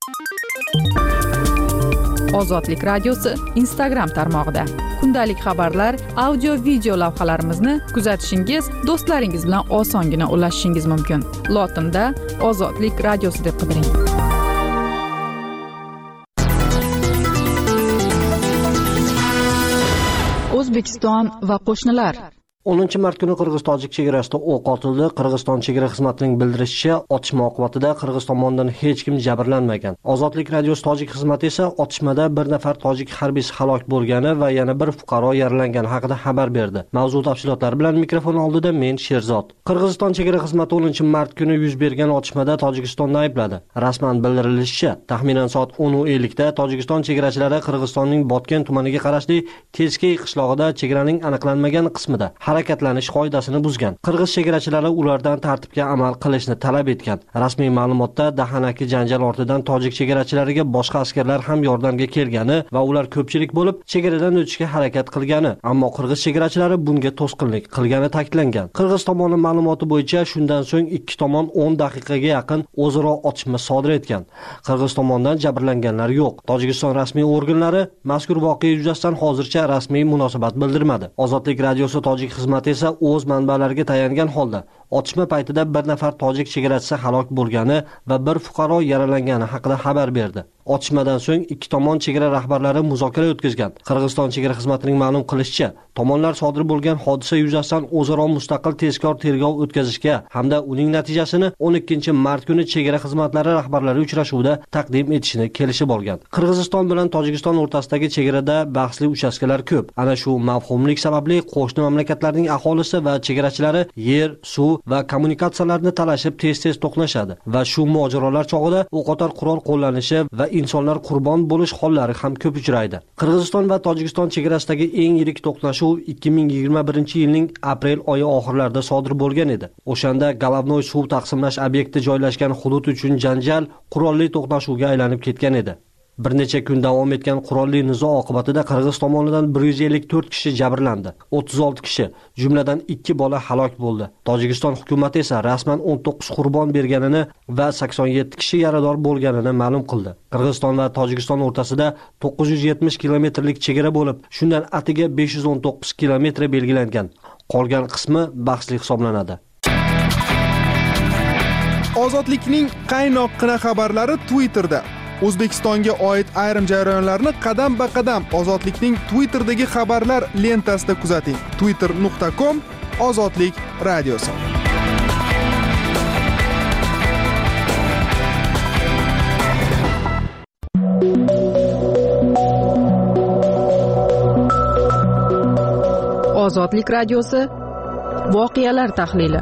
Ozodlik radiosi Instagram tarmog'ida kundalik xabarlar, audio video lavhalarimizni kuzatishingiz, do'stlaringiz bilan osongina ulashishingiz mumkin. Lotinda Ozodlik radiosi deb qidiring. O'zbekiston va qo'shnilar. o'ninchi mart kuni qirg'iz-tojik chegarasida o'q otildi. Qirg'iziston chegara xizmatining bildirishicha, otishma oqibatida Qirg'iz tomonidan hech kim jabrlanmagan. Ozodlik radiosi tojik xizmati esa otishmada bir nafar tojik harbiysi halok bo'lgani va yana bir fuqaro yaralangani haqida xabar berdi. Mavzu tafsilotlari bilan mikrofon oldida men Sherzod. Qirg'iziston chegara xizmati o'ninchi mart kuni yuz bergan otishmada Tojikistonni aybladi. Rasman bildirilishicha, taxminan soat o'n ellik da Tojikiston chegarachilari Qirg'izistonning Botken tumaniga qarashli Teskey qishlog'ida chegaraning aniqlanmagan qismida harakatlanish qoidasini buzgan. Qirg'iz chegarachilari ulardan tartibga amal qilishni talab etgan. Rasmiy ma'lumotda dahanaki janjal ortidan tojik chegarachilariga boshqa askarlar ham yordamga kelgani va ular ko'pchilik bo'lib chegaradan o'tishga harakat qilgani, ammo qirg'iz chegarachilari bunga to'sqinlik qilgani ta'kidlangan. Qirg'iz tomoni ma'lumoti bo'yicha shundan so'ng ikki tomon o'n daqiqaga yaqin o'zaro otishma sodir etgan. Qirg'iz tomonidan jabrlanganlar yo'q. Tojikiston rasmiy organlari mazkur voqea yuzasidan hozircha rasmiy munosabat bildirmadi. Ozodlik radiosi tojik xizmati esa o'z manbalariga tayangan holda otishma paytida bir nafar tojik chegarachisi halok bo'lgani va bir fuqaro yaralangani haqida xabar berdi. Otishmadan so'ng ikki tomon chegara rahbarlari muzokara o'tkazgan. Qirg'iziston chegara xizmatining ma'lum qilishicha, tomonlar sodir bo'lgan hodisa yuzasidan o'zaro mustaqil tezkor tergov o'tkazishga hamda uning natijasini o'n ikkinchi mart kuni chegara xizmatlari rahbarlari uchrashuvida taqdim etishni kelishib olgan. Qirg'iziston bilan Tojikiston o'rtasidagi chegarada bahsli uchastkalar ko'p. Ana shu mavhumlik sababli qo'shni mamlakatlarning aholisi va chegarachilari yer, suv va kommunikatsiyalarni talashib tez-tez to'qnashadi va shu mojarolar chog'ida o'qotar qurol qo'llanishi va insonlar qurbon bo'lish hollari ham ko'p uchraydi. Qirg'iziston va Tojikiston chegarasidagi eng yirik to'qnashuv ikki ming yigirma birinchi yilning aprel oyi oxirlarida sodir bo'lgan edi. O'shanda Golovnoy suv taqsimlash obyekti joylashgan hudud uchun janjal qurolli to'qnashuvga aylanib ketgan edi. Bir necha kun davom etgan qurolli nizo oqibatida Qirg'iz tomonidan bir yuz ellik to'rt kishi jabrlandi. o'ttiz olti kishi, jumladan ikki bola halok bo'ldi. Tojikiston hukumati esa rasman o'n to'qqiz qurbon berganini va sakson yetti kishi yarador bo'lganini ma'lum qildi. Qirg'iziston va Tojikiston o'rtasida to'qqiz yuz yetmish kilometrlik chegara bo'lib, shundan atiga besh yuz o'n to'qqiz kilometr belgilangan. Qolgan qismi bahsli hisoblanadi. Ozodlikning qaynoqqina xabarlari Twitterda. O'zbekistonga oid ayrim jarayonlarni qadam-ba-qadam Ozodlikning Twitter'dagi xabarlar lentasida kuzating. twitter nuqta com Ozodlik radiosi. Ozodlik radiosi voqealar tahlili.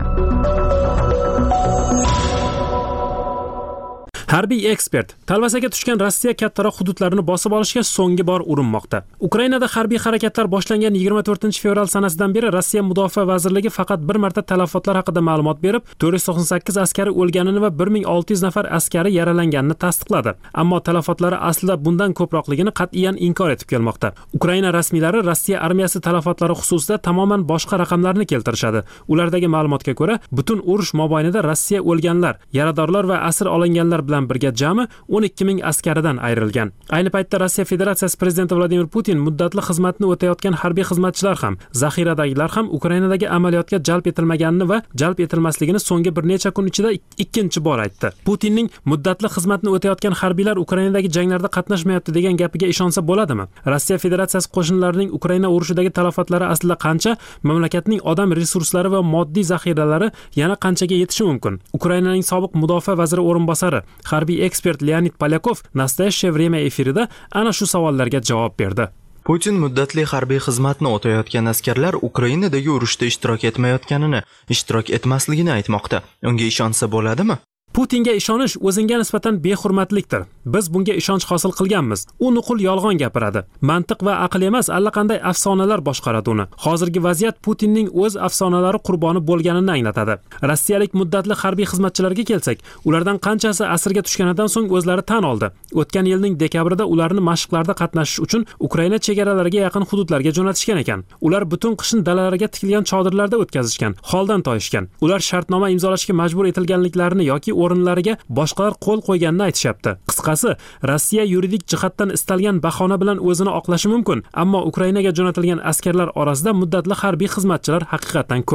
Harbiy ekspert talvasaga tushgan Rossiya kattaroq hududlarini bosib olishga so'nggi bor urinmoqda. Ukrainada harbiy harakatlar boshlangan yigirma to'rtinchi fevral sanasidan beri Rossiya Mudofaa vazirligi faqat bir marta talafotlar haqida ma'lumot berib, to'rt yuz to'qson sakkiz askari o'lganini va bir ming olti yuz nafar askari yaralanganini tasdiqladi. Ammo talafotlari aslida bundan ko'proqligini qat'iyan inkor etib kelmoqda. Ukraina rasmiylari Rossiya armiyasi talafotlari xususida tamoman boshqa raqamlarni keltirishadi. Ulardagi ma'lumotga ko'ra, butun urush mobaynida Rossiya o'lganlar, yaradorlar va asir olinganlar bilan birga jami o'n ikki ming askaridan ayrilgan. Ayni paytda Rossiya Federatsiyasi prezidenti Vladimir Putin muddatli xizmatni o'tayotgan harbiy xizmatchilar ham, zaxiradagilar ham Ukrainadagi amaliyotga jalb etilmaganini va jalb etilmasligini so'nggi bir necha kun ichida ikkinchi bor aytdi. Putinning muddatli xizmatni o'tayotgan harbiylar Ukrainadagi janglarda qatnashmayapti degan gapiga ishonsa bo'ladimi? Rossiya Federatsiyasi qo'shinlarining Ukraina urushidagi talafotlari aslida qancha? Mamlakatning odam resurslari va moddiy zaxiralari yana qanchaga yetishi mumkin? Ukrainaning sobiq mudofaa vaziri o'rinbosari harbiy ekspert Leonid Polyakov Nastoящее время efirida ana shu savollarga javob berdi. Putin muddatli harbiy xizmatni o'tayotgan askarlar Ukrainadagi urushda ishtirok etmayotganini, ishtirok etmasligini aytmoqda. Unga ishonsa bo'ladimi? Putinga ishonish o'zingga nisbatan behurmatlikdir. Biz bunga ishonch hosil qilganmiz. U nuqul yolg'on gapiradi. Mantiq va aql emas, allaqanday afsonalar boshqaradi uni. Hozirgi vaziyat Putinning o'z afsonalari qurboni bo'lganini anglatadi. Rossiyalik muddatli harbiy xizmatchilarga kelsak, ulardan qanchasi asirga tushganidan so'ng o'zlari tan oldi. O'tgan yilning dekabrida ularni mashqlarda qatnashish uchun Ukraina chegaralariga yaqin hududlarga jo'natishgan ekan. Ular butun qishni dalalarga tikilgan chodirlarda o'tkazishgan, holdan toyishgan. Ular shartnoma imzolashga majbur etilganliklarini yoki o'rinlariga boshqalar qo'l qo'yganini aytishyapti. Qisqasi, Rossiya yuridik jihatdan istalgan bahona bilan o'zini oqlashi mumkin, ammo Ukrainaga jo'natilgan askarlar orasida muddatli harbiy xizmatchilar haqiqatan ko'p.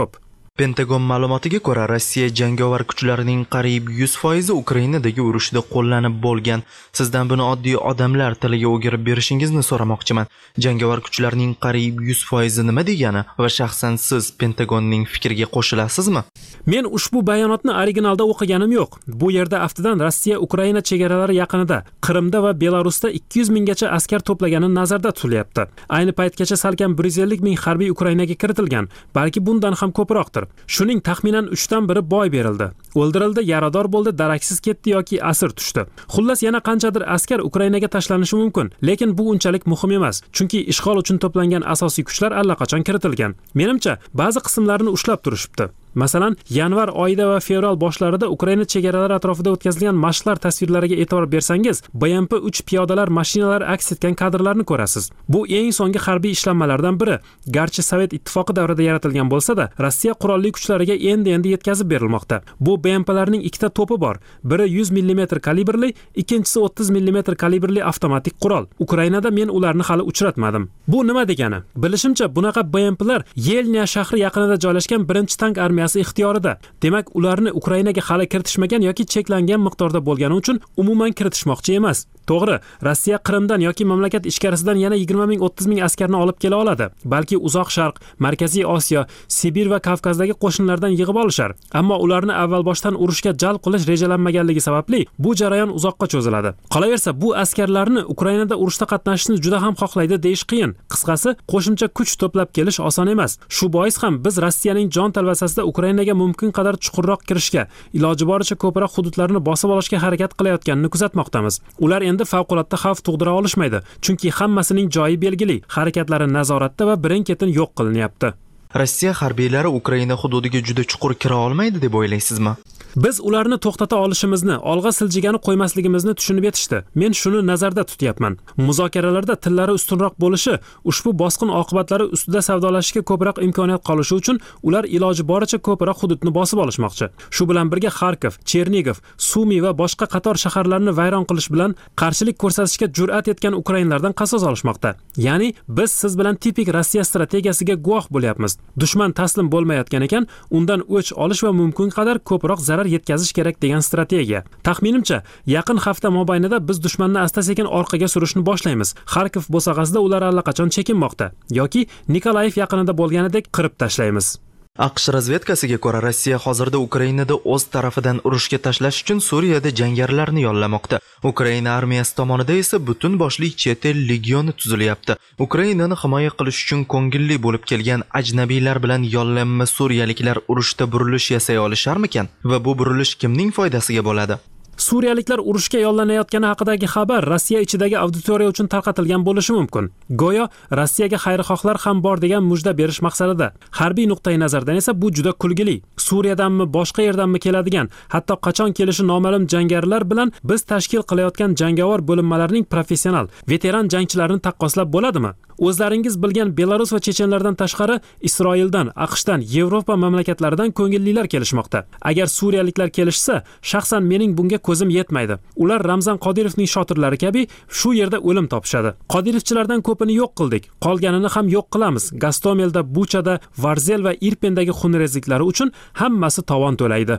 Pentagon ma'lumotiga ko'ra, Rossiya jangovar kuchlarining qariyb yuz foizi Ukrainadagi urushda qo'llanib bo'lgan. Sizdan buni oddiy odamlar tiliga o'girib berishingizni so'ramoqchiman. Jangovar kuchlarning qariyb yuz foizi nima degani va shaxsan siz Pentagonning fikriga qo'shilasizmi? Men ushbu bayonotni originalda o'qiganim yo'q. Bu yerda aftidan Rossiya Ukraina chegaralari yaqinida, Qrimda va Belarusda ikki yuz minggacha askar to'plagani nazarda tutilyapti. Ayni paytgacha salkam bir yuz ellik ming harbiy Ukrainaga kiritilgan, balki bundan ham ko'proqdir. Shuning taxminan uchdan biri boy berildi. O'ldirildi, yarador bo'ldi, daraksiz ketdi yoki asir tushdi. Xullas yana qanchadir askar Ukrainaga tashlanishi mumkin, lekin bu unchalik muhim emas, chunki ishg'ol uchun to'plangan asosiy kuchlar allaqachon kiritilgan. Menimcha, ba'zi qismlarini ushlab turishibdi. Masalan, yanvar oyida va fevral boshlarida Ukraina chegaralari atrofida o'tkazilgan mashqlar tasvirlariga e'tibor bersangiz, B M P uch piyodalar mashinalari aks etgan kadrlarni ko'rasiz. Bu eng so'nggi harbiy ishlanmalardan biri. Garchi Sovet ittifoqi davrida yaratilgan bo'lsa-da, Rossiya qurolli kuchlariga endi-endi yetkazib berilmoqda. Bu B M P'larning ikkita to'pi bor. Biri yuz millimetr kalibrli, ikkinchisi o'ttiz millimetr kalibrli avtomatik qurol. Ukrainada men ularni hali uchratmadim. Bu nima degani? Bilishimcha, bunaqa B M P'lar Yelnya shahri yaqinida joylashgan birinchi tank armiyasi ixtiyorida. Demak, ularni Ukrainaga hali kiritishmagan yoki cheklangan miqdorda bo'lgani uchun umuman kiritishmoqchi emas. To'g'ri, Rossiya Qrimdan yoki mamlakat ichkarisidan yana yigirma ming o'ttiz ming askarni olib kela oladi. Balki Uzoq Sharq, Markaziy Osiyo, Sibir va Kavkazdagi qo'shinlardan yig'ib olishar. Ammo ularni avval boshdan urushga jalb qilish rejalanmaganligi sababli bu jarayon uzoqqa cho'ziladi. Qolaversa, bu askarlarni Ukrainada urushda qatnashishni juda ham xohlaydi deyish qiyin. Qisqasi, qo'shimcha kuch to'plab kelish oson emas. Shu bois ham biz Rossiyaning jon talvasasida Ukrainaga mumkin qadar chuqurroq kirishga, iloji boricha ko'proq hududlarni bosib olishga harakat qilayotganini kuzatmoqdamiz. Ular endi favqulodda xavf tug'dira olishmaydi, chunki hammasining joyi belgili, harakatlari nazoratda va birin-ketin yo'q qilinyapti. Rossiya harbiylari Ukraina hududiga juda chuqur kira olmaydi deb o'ylaysizmi? Biz ularni to'xtata olishimizni, olg'a siljigani qo'ymasligimizni tushunib yetishdi. Men shuni nazarda tutyapman. Muzokaralarda tillari ustunroq bo'lishi, ushbu bosqin oqibatlari ustida savdolashishga ko'proq imkoniyat qolishi uchun ular iloji boricha ko'proq hududni bosib olishmoqchi. Shu bilan birga Kharkiv, Chernigov, Sumi va boshqa qator shaharlarni vayron qilish bilan qarshilik ko'rsatishga jur'at etgan ukrainlardan qasos olishmoqda. Ya'ni biz siz bilan tipik Rossiya strategiyasiga guvoh bo'lyapmiz. Dushman taslim bo'lmayotgan ekan, undan o'ch olish va mumkin qadar ko'proq zarar yetkazish kerak degan strategiya. Taxminimcha, yaqin hafta mobaynida biz dushmanni asta-sekin orqaga surishni boshlaymiz. Kharkiv bo'sag'asida ular allaqachon chekinmoqda yoki Nikolayev yaqinida bo'lganidek qirib tashlaymiz. AQSh razvedkasiga ko'ra, Rossiya hozirda Ukrainada o'z tarafidan urushga tashlash uchun Suriyada jangarilarni yollamoqda. Ukraina armiyasi tomonidan esa butun boshli chet el legioni tuzilyapti. Ukrainani himoya qilish uchun ko'ngilli bo'lib kelgan ajnabiylar bilan yollanma suriyaliklar urushda burilish yasay olisharmikan? Va bu burilish kimning foydasiga bo'ladi? Suriyaliklar urushga yollanayotgani haqidagi xabar Rossiya ichidagi auditoriya uchun tarqatilgan bo'lishi mumkin. Go'yo Rossiyaga xayrixohlar ham bor degan mujda berish maqsadida. Harbiy nuqtai nazardan esa bu juda kulgili. Suriyadanmi, boshqa yerdanmi keladigan, hatto qachon kelishi noma'lum jangarilar bilan biz tashkil qilayotgan jangovar bo'linmalarning professional, veteran jangchilarini taqqoslab bo'ladimi? O'zlaringiz bilgan Belarus va chechenlardan tashqari Isroildan, AQShdan, Yevropa mamlakatlaridan ko'ngillilar kelishmoqda. Agar suriyaliklar kelishsa, shaxsan mening bunga ko'zim yetmaydi. Ular Ramzan Qodirovning shotirlari kabi shu yerda o'lim topishadi. Qodirovchilardan ko'pini yo'q qildik, qolganini ham yo'q qilamiz. Gastomelda, Buchada, Varzel va Irpendagi xunrezliklari uchun hammasi tovon to'laydi.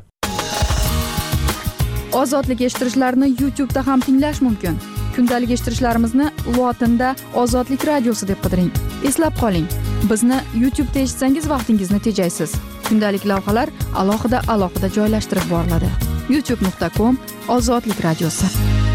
Ozodlik eshittirishlarni YouTube da ham tinglash mumkin. Kundalik eshittirishlarimizni lotinda Ozodlik radiosi deb qidiring. Eslab qoling, bizni YouTube da eshitsangiz vaqtingizni tejaysiz. Kundalik lavhalar alohida alohida joylashtirib boriladi. youtube nuqta com Ozodlik radiosi.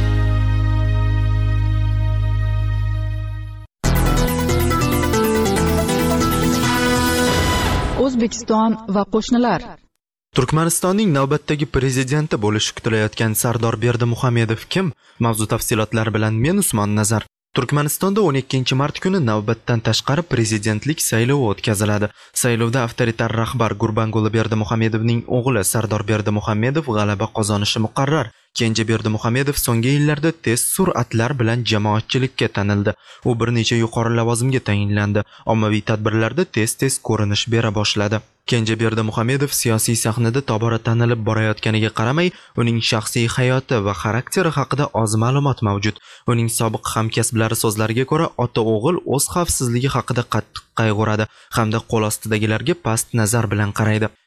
O'zbekiston va qo'shnilar. Turkmanistonning navbatdagi prezidenti bo'lishi kutilayotgan Sardor Berdimuhamedov kim? Mavzu tafsilotlari bilan men Usmon Nazar. Turkmanistonda o'n ikkinchi mart kuni navbatdan tashqari prezidentlik saylovi o'tkaziladi. Saylovda avtoritar rahbar Gurbanguli Berdimuhamedovning o'g'li Sardor Berdimuhamedov g'alaba qozonishi muqarrar. Kenja Berdimuhamedov so'nggi yillarda tez sur'atlar bilan jamoatchilikka tanildi. U bir necha yuqori lavozimga tayinlandi. Ommaviy tadbirlarda tez-tez ko'rinish bera boshladi. Kenja Berdimuhamedov siyosiy sahnada tobora tanilib borayotganiga qaramay, uning shaxsiy hayoti va xarakteri haqida oz ma'lumot mavjud. Uning sobiq hamkasblari so'zlariga ko'ra, ota-o'g'il o'z xavfsizligi haqida qattiq qayg'uradi hamda qo'l ostidagilarga past nazar bilan qaraydi.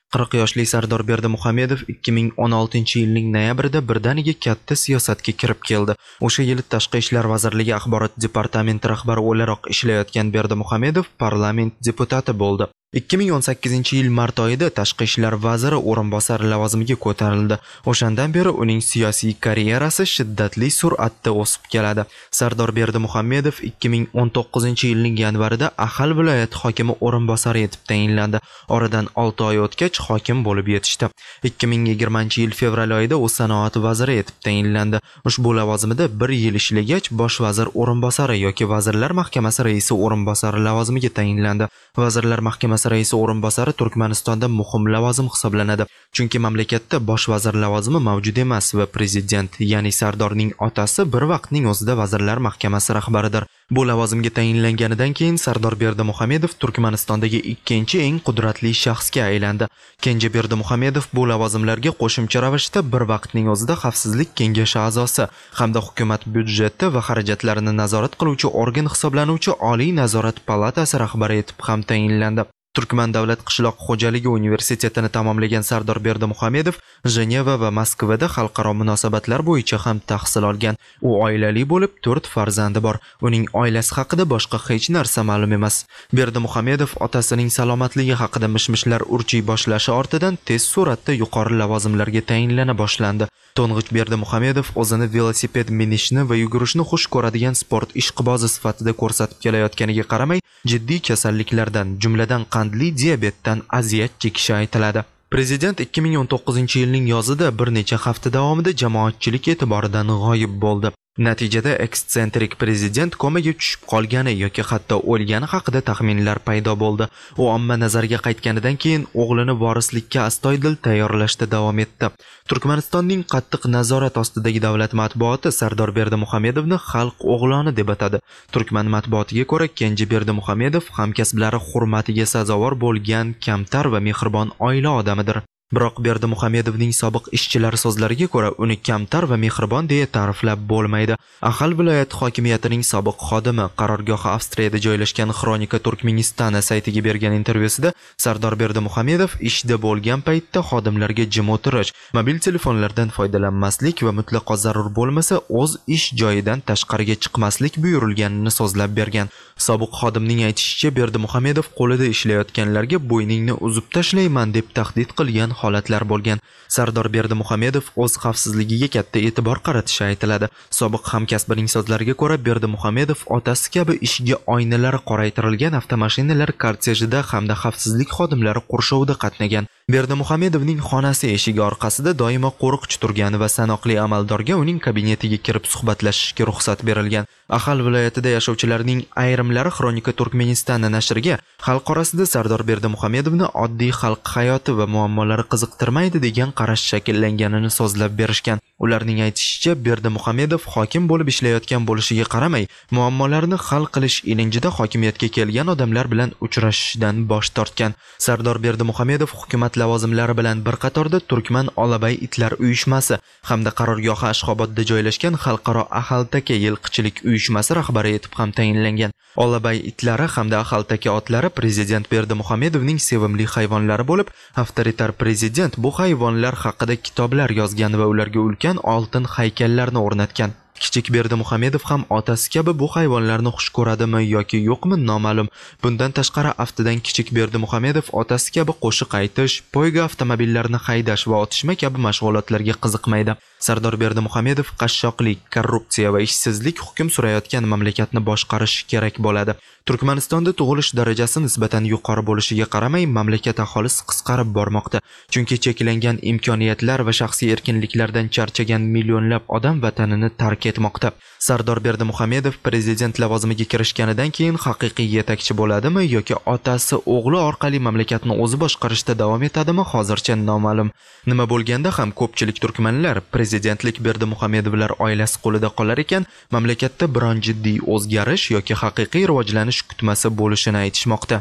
qirq yoshli Sardor Berdimuhamedov ikki ming o'n oltinchi yilning noyabrida birdaniga katta siyosatga kirib keldi. O'sha yili Tashqi ishlar vazirligi axborot departamenti rahbari o'laroq ishlayotgan Berdimuhamedov parlament deputati bo'ldi. ikki ming o'n sakkizinchi yil mart oyida Tashqi ishlar vaziri o'rinbosari lavozimiga ko'tarildi. O'shandan beri uning siyosiy karyerasi shiddatli sur'atda o'sib keladi. Sardor Berdimuhamedov ikki ming o'n to'qqizinchi yilning yanvarida Axal viloyati hokimi o'rinbosari etib tayinlandi. Oradan olti oy o'tgach hokim bo'lib yetishdi. ikki ming yigirmanchi yil fevral oyida u sanoat vaziri etib tayinlandi. Ushbu lavozimida bir yil ishlagach bosh vazir o'rinbosari yoki vazirlar mahkamasi raisi o'rinbosari lavozimiga tayinlandi. Vazirlar mahkamasi raisi o'rinbosari Turkmanistonda muhim lavozim hisoblanadi. Chunki mamlakatda bosh vazir lavozimi mavjud emas va prezident, ya'ni Sardorning otasi bir vaqtning o'zida vazirlar mahkamasi rahbaridir. Bu lavozimga tayinlanganidan keyin Sardor Berdimuhamedov Turkmanistondagi ikkinchi eng qudratli shaxsga aylandi. Kenja Berdimuhamedov bu lavozimlarga qo'shimcha ravishda bir vaqtning o'zida Xavfsizlik kengashi a'zosi hamda hukumat byudjeti va xarajatlarini nazorat qiluvchi organ hisoblanuvchi Oliy nazorat palatasi rahbari etib ham tayinlandi. Turkman davlat qishloq xo'jaligi universitetini tamomlagan Sardor Berdimuhamedov Jeneva va Moskvada xalqaro munosabatlar bo'yicha ham tahsil olgan. U oilali bo'lib, to'rt farzandi bor. Uning oilasi haqida boshqa hech narsa ma'lum emas. Berdimuhamedov otasining salomatligi haqida mishmishlar urchiy boshlashi ortidan tez suratda yuqori lavozimlarga tayinlana boshlandi. To'ng'ich Berdimuhamedov o'zini velosiped minishni va yugurishni xush ko'radigan sport ishqibozi sifatida ko'rsatib kelayotganiga qaramay, jiddiy kasalliklardan, jumladan qandli diabetdan aziyat chekishi aytiladi. Prezident ikki ming o'n to'qqizinchi yilning yozida bir necha hafta davomida jamoatchilik e'tiboridan g'oyib bo'ldi. Natijada ekstsentrik prezident komaga tushib qolgani yoki hatto o'lgani haqida taxminlar paydo bo'ldi. U omma nazariga qaytganidan keyin o'g'lini vorislikka astoydil tayyorlashda davom etdi. Turkmanistonning qattiq nazorat ostidagi davlat matbuoti Sardor Berdimuhamedovni xalq o'g'loni deb atadi. Turkman matbuotiga ko'ra, Kenji Berdimuhamedov hamkasblari hurmatiga sazovor bo'lgan kamtar va mehribon oila odamidir. Biroq Berdimuhamedovning sobiq ishchilari so'zlariga ko'ra, uni kamtar va mehribon deya ta'riflab bo'lmaydi. Axal viloyati hokimiyatining sobiq xodimi qarorgohi Avstriyada joylashgan Xronika Turkmenistana saytiga bergan intervyusida Sardor Berdimuhamedov ishda bo'lgan paytda xodimlarga jim o'tirish, mobil telefonlardan foydalanmaslik va mutlaqo zarur bo'lmasa o'z ish joyidan tashqariga chiqmaslik buyurilganini so'zlab bergan. Sobiq xodimning aytishicha, Berdimuhamedov qo'lida ishlayotganlarga bo'yningni uzib tashlayman deb tahdid qilgan holatlar bo'lgan. Sardor Berdimuhamedov o'z xavfsizligiga katta e'tibor qaratishi aytiladi. Sobiq hamkasbining so'zlariga ko'ra, Berdimuhamedov otasi kabi ishga oynalari qoraytirilgan avtomashinalar kortejida hamda xavfsizlik xodimlari qurshovida qatnagan. Berdimuhamedovning xonasi eshigi orqasida doimo qo'riqchi turgan va sanoqli amaldorga uning kabinetiga kirib suhbatlashishga ruxsat berilgan. Axal viloyatida yashovchilarning ayrimlari Xronika Turkmenistana nashriga xalq orasida Sardor Berdimuhamedovni oddiy xalq hayoti va muammolari qiziqtirmaydi degan qarash shakllanganini so'zlab berishgan. Ularning aytishicha, Berdimuhamedov hokim bo'lib ishlayotgan bo'lishiga qaramay, muammolarni hal qilish ilinjida hokimiyatga kelgan odamlar bilan uchrashishdan bosh tortgan. Sardor Berdimuhamedov hukumat lavozimlari bilan bir qatorda Turkman Olabay itlar uyushmasi hamda qarorgohi Ashxobodda joylashgan xalqaro Axaltaka yilqichilik uyushmasi rahbari etib ham tayinlangan. Olabay itlari hamda Axaltaka otlari prezident Berdimuhamedovning sevimli hayvonlari bo'lib, avtoritar prezident bu hayvonlar haqida kitoblar yozgan va ularga ulkan oltin haykallarni o'rnatgan. Kichik Berdimuhamedov ham otasi kabi bu hayvonlarni xush ko'radimi yoki yo'qmi noma'lum. Bundan tashqari aftidan kichik Berdimuhamedov otasi kabi qo'shiq aytish, poyga avtomobillarni haydash va otishma kabi mashg'ulotlarga qiziqmaydi. Sardor Berdimuhamedov qashshoqlik, korrupsiya va ishsizlik hukm surayotgan mamlakatni boshqarish kerak bo'ladi. Turkmanistonda tug'ilish darajasi nisbatan yuqori bo'lishiga qaramay, mamlakat aholisi qisqarib bormoqda. Chunki cheklangan imkoniyatlar va shaxsiy erkinliklardan charchagan millionlab odam vatanini tark etmoqda. Sardor Berdimuhamedov prezident lavozimiga kirishganidan keyin haqiqiy yetakchi bo'ladimi yoki otasi o'g'li orqali mamlakatni o'zi boshqarishda davom etadimi hozircha noma'lum. Nima bo'lganda ham ko'pchilik turkmanlar prezidentlik Berdimuhamedovlar oilasi qo'lida qolar ekan, mamlakatda biron jiddiy o'zgarish yoki haqiqiy rivojlanish kutmasi bo'lishini aytishmoqda.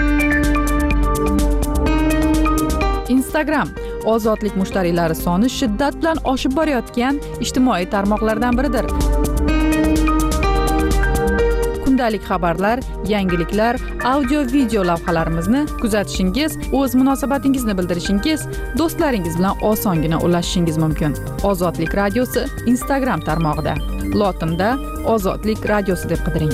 Instagram ozodlik mushtariylari soni shiddat bilan oshib borayotgan ijtimoiy tarmoqlardan biridir. kundalik xabarlar, yangiliklar, audio video lavhalarimizni kuzatishingiz, o'z munosabatingizni bildirishingiz, do'stlaringiz bilan osongina ulashishingiz mumkin. Ozodlik radiosi Instagram tarmog'ida. Lotinda Ozodlik radiosi deb qidiring.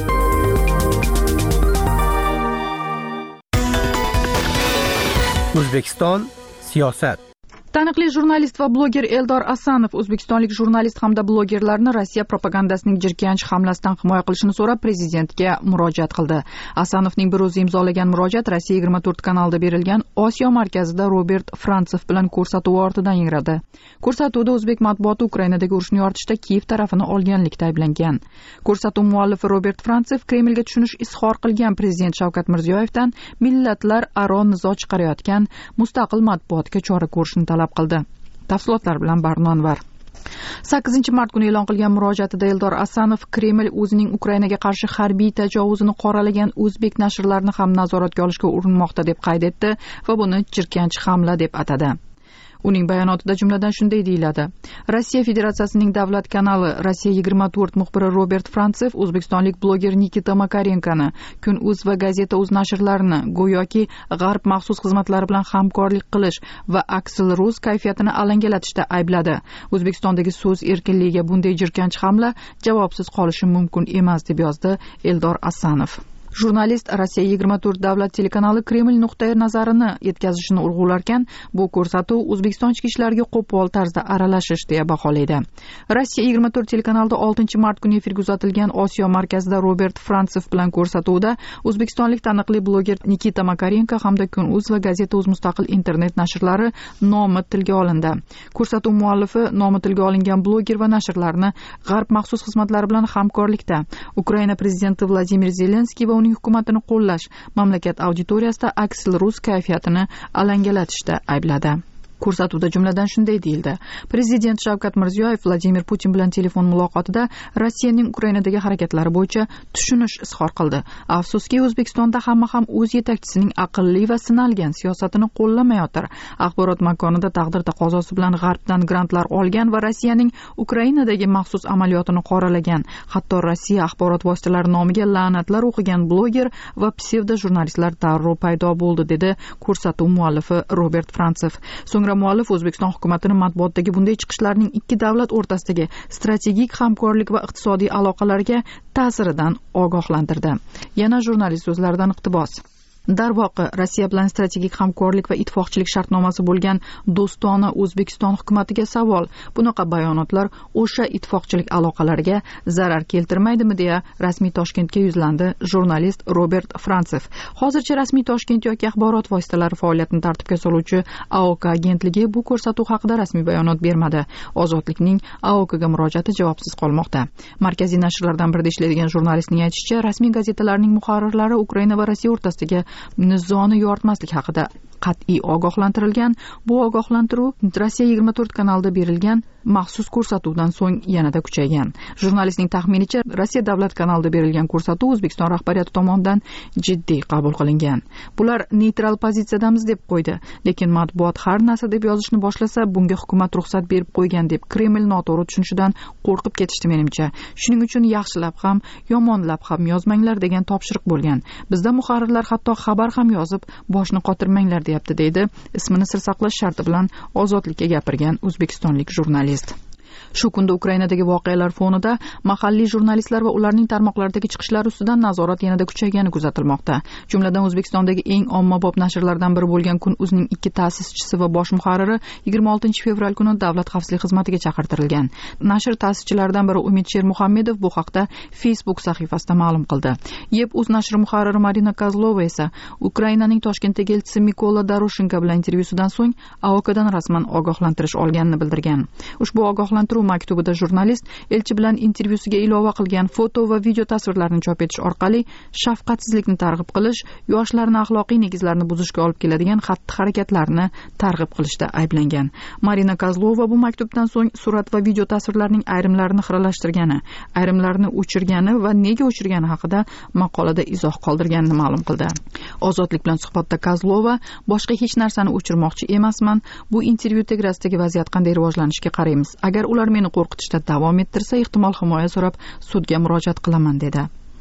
O'zbekiston siyosat. Taniqli jurnalist va bloger Eldor Asanov o'zbekistonlik jurnalist hamda blogerlarni Rossiya propagandasining jirkanch hamlasidan himoya qilishini so'rab prezidentga murojaat qildi. Asanovning bir o'zi imzolagan murojaat Rossiya yigirma to'rt kanalida berilgan Osiyo markazida Robert Frantsev bilan ko'rsatuvi ortidan yangradi. Ko'rsatuvda o'zbek matbuoti Ukrainadagi urushni yoritishda Kiyev tarafini olganlikda ayblangan. Ko'rsatuv muallifi Robert Frantsev Kremlga tushunish izhor qilgan prezident Shavkat Mirziyoyevdan millatlar aro nizo chiqarayotgan mustaqil matbuotga chora ko'rishni talab qildi. Tafsilotlar bilan Barno Anvar. sakkizinchi mart kuni e'lon qilgan murojaatida Eldor Asanov Kreml o'zining Ukrainaga qarshi harbiy tajovuzini qoralagan o'zbek nashrlarini ham nazoratga olishga urinmoqda deb qayd etdi va buni jirkanch hamla deb atadi. Uning bayonotida jumladan shunday deyiladi: Rossiya Federatsiyasining davlat kanali Rossiya yigirma to'rt muxbiri Robert Frantsev o'zbekistonlik bloger Nikita Makarenkani, Kun.uz va Gazeta.uz nashrlarini go'yoki G'arb maxsus xizmatlari bilan hamkorlik qilish va Aksil.Rus kayfiyatini alangalatishda aybladi. O'zbekistondagi so'z erkinligiga bunday jirkanch hamla javobsiz qolishi mumkin emas, deb yozdi Eldor Asanov. Jurnalist Rossiya yigirma to'rt davlat telekanali Kreml nuqtai nazarini yetkazishini urg'ularkan, bu ko'rsatuv O'zbekiston ichki ishlariga qo'pol tarzda aralashish deya baholaydi. Rossiya yigirma to'rt telekanalida oltinchi mart kuni efirga uzatilgan Osiyo markazida Robert Frantsev bilan ko'rsatuvda o'zbekistonlik taniqli bloger Nikita Makarenko hamda Kun.uz va Gazeta.uz mustaqil internet nashrlari nomi tilga olindi. Ko'rsatuv muallifi nomi tilga olingan bloger va nashrlarni G'arb maxsus xizmatlari bilan hamkorlikda Ukraina prezidenti Vladimir Zelenskiy va uning hukumatini qo'llash, mamlakat auditoriyasida Aksil.Rus kayfiyatini alangalatishda aybladi. Ko'rsatuvda jumladan shunday deyildi: Prezident Shavkat Mirziyoyev Vladimir Putin bilan telefon muloqotida Rossiyaning Ukrainadagi harakatlari bo'yicha tushunish izhor qildi. Afsuski, O'zbekistonda hamma ham o'z yetakchisining aqlli va sinalgan siyosatini qo'llamayotir. Axborot makonida taqdir taqozosi bilan G'arbdan grantlar olgan va Rossiyaning Ukrainadagi maxsus amaliyotini qoralagan, hatto Rossiya axborot vositalari nomiga la'natlar o'qigan bloger va psevdo jurnalistlar darrov paydo bo'ldi, dedi ko'rsatuv muallifi Robert Frantsev. So'ngra muallif O'zbekiston hukumatini matbuotdagi bunday chiqishlarning ikki davlat o'rtasidagi strategik hamkorlik va iqtisodiy aloqalarga ta'siridan ogohlantirdi. Yana jurnalist so'zlaridan iqtibos: Darvoqe, Rossiya bilan strategik hamkorlik va ittifoqchilik shartnomasi bo'lgan do'stona O'zbekiston hukumatiga savol. Bunaqa bayonotlar o'sha ittifoqchilik aloqalariga zarar keltirmaydimi, deya rasmiy Toshkentga yuzlandi jurnalist Robert Frantsev. Hozircha rasmiy Toshkent yoki axborot vositalari faoliyatini tartibga soluvchi A O K agentligi bu ko'rsatuv haqida rasmiy bayonot bermadi. Ozodlikning A O Kga murojaati javobsiz qolmoqda. Markaziy nashrlardan birida ishlaydigan jurnalistning aytishicha, rasmiy gazetalarning muharrirlari Ukraina va Rossiya o'rtasidagi nizoni yoritmaslik haqida qat'iy ogohlantirilgan. Bu ogohlantiruv Rossiya yigirma to'rt kanalida berilgan maxsus ko'rsatuvdan so'ng yanada kuchaygan. Jurnalistning taxminicha, Rossiya davlat kanalida berilgan ko'rsatuv O'zbekiston rahbariyati tomonidan jiddiy qabul qilingan. Bular neytral pozitsiyadamiz deb qo'ydi, lekin matbuot har narsa deb yozishni boshlasa, bunga hukumat ruxsat berib qo'ygan deb Kreml noto'g'ri tushunishidan qo'rqib ketishdi menimcha. Shuning uchun yaxshilab ham, yomonlab ham yozmanglar degan topshiriq bo'lgan. Bizda muharrirlar hatto xabar ham yozib, boshni qotirmanglar deyapti, deydi ismini sir saqlash sharti bilan Ozodlikka gapirgan o'zbekistonlik jurnalist. Shu kunda Ukrainadagi voqealar fonida mahalliy jurnalistlar va ularning tarmoqlardagi chiqishlari ustidan nazorat yanada kuchaygani kuzatilmoqda. Jumladan O'zbekistondagi eng ommabop nashrlardan biri bo'lgan Kun.uzning ikki ta'sischisi va bosh muharriri yigirma oltinchi fevral kuni Davlat xavfsizlik xizmatiga chaqirtirilgan. Nashr ta'sischilaridan biri Umid Shermuhammedov bu haqda Facebook sahifasida ma'lum qildi. Yeb.uz nashri muharriri Marina Kozlova esa Ukrainaning Toshkentdagi elchisi Mikola Doroshenko bilan intervyusidan so'ng A O Kdan rasman ogohlantirish olganini bildirgan. Ushbu ogohlantiruv maktubida jurnalist elchi bilan intervyusiga ilova qilgan foto va video tasvirlarni chop etish orqali shafqatsizlikni targ'ib qilish, yoshlarni axloqiy negizlarni buzishga olib keladigan xatti-harakatlarni targ'ib qilishda ayblangan. Marina Kozlova bu maktubdan so'ng surat va video tasvirlarning ayrimlarini xiralashtirgani, ayrimlarini o'chirgani va nega o'chirgani haqida maqolada izoh qoldirganini ma'lum qildi. Ozodlik bilan suhbatda Kozlova, boshqa hech narsani o'chirmoqchi emasman. Bu intervyu integratsiyadagi vaziyat qanday rivojlanishiga qaraymiz. Agar ular meni qo'rqitishda davom ettirsa, ehtimol himoya so'rab sudga murojaat qilaman, dedi.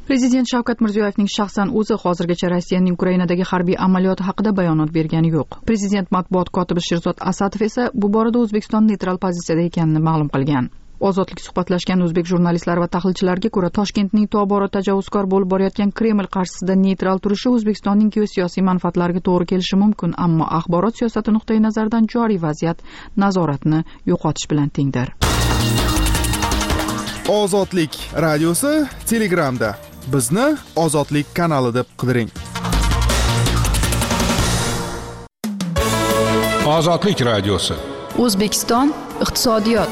Prezident Shavkat Mirziyoyevning shaxsan o'zi hozirgacha Rossiyaning Ukrainadagi harbiy amaliyoti haqida bayonot bergani yo'q. Prezident matbuot kotibi Sherzod Asadov esa bu borada O'zbekiston neytral pozitsiyada ekanini ma'lum qilgan. Ozodlik suhbatlashgan o'zbek jurnalistlari va tahlilchilarga ko'ra, Toshkentning tobora tajovuzkor bo'lib borayotgan Kreml qarshisida neytral turishi O'zbekistonning geosiyosiy manfaatlariga to'g'ri kelishi mumkin, ammo axborot siyosati nuqtai nazaridan joriy vaziyat nazoratni yo'qotish bilan tengdir. Ozodlik radiosi Telegramda. Bizni Ozodlik kanali deb qidiring. Ozodlik radiosi. O'zbekiston iqtisodiyot.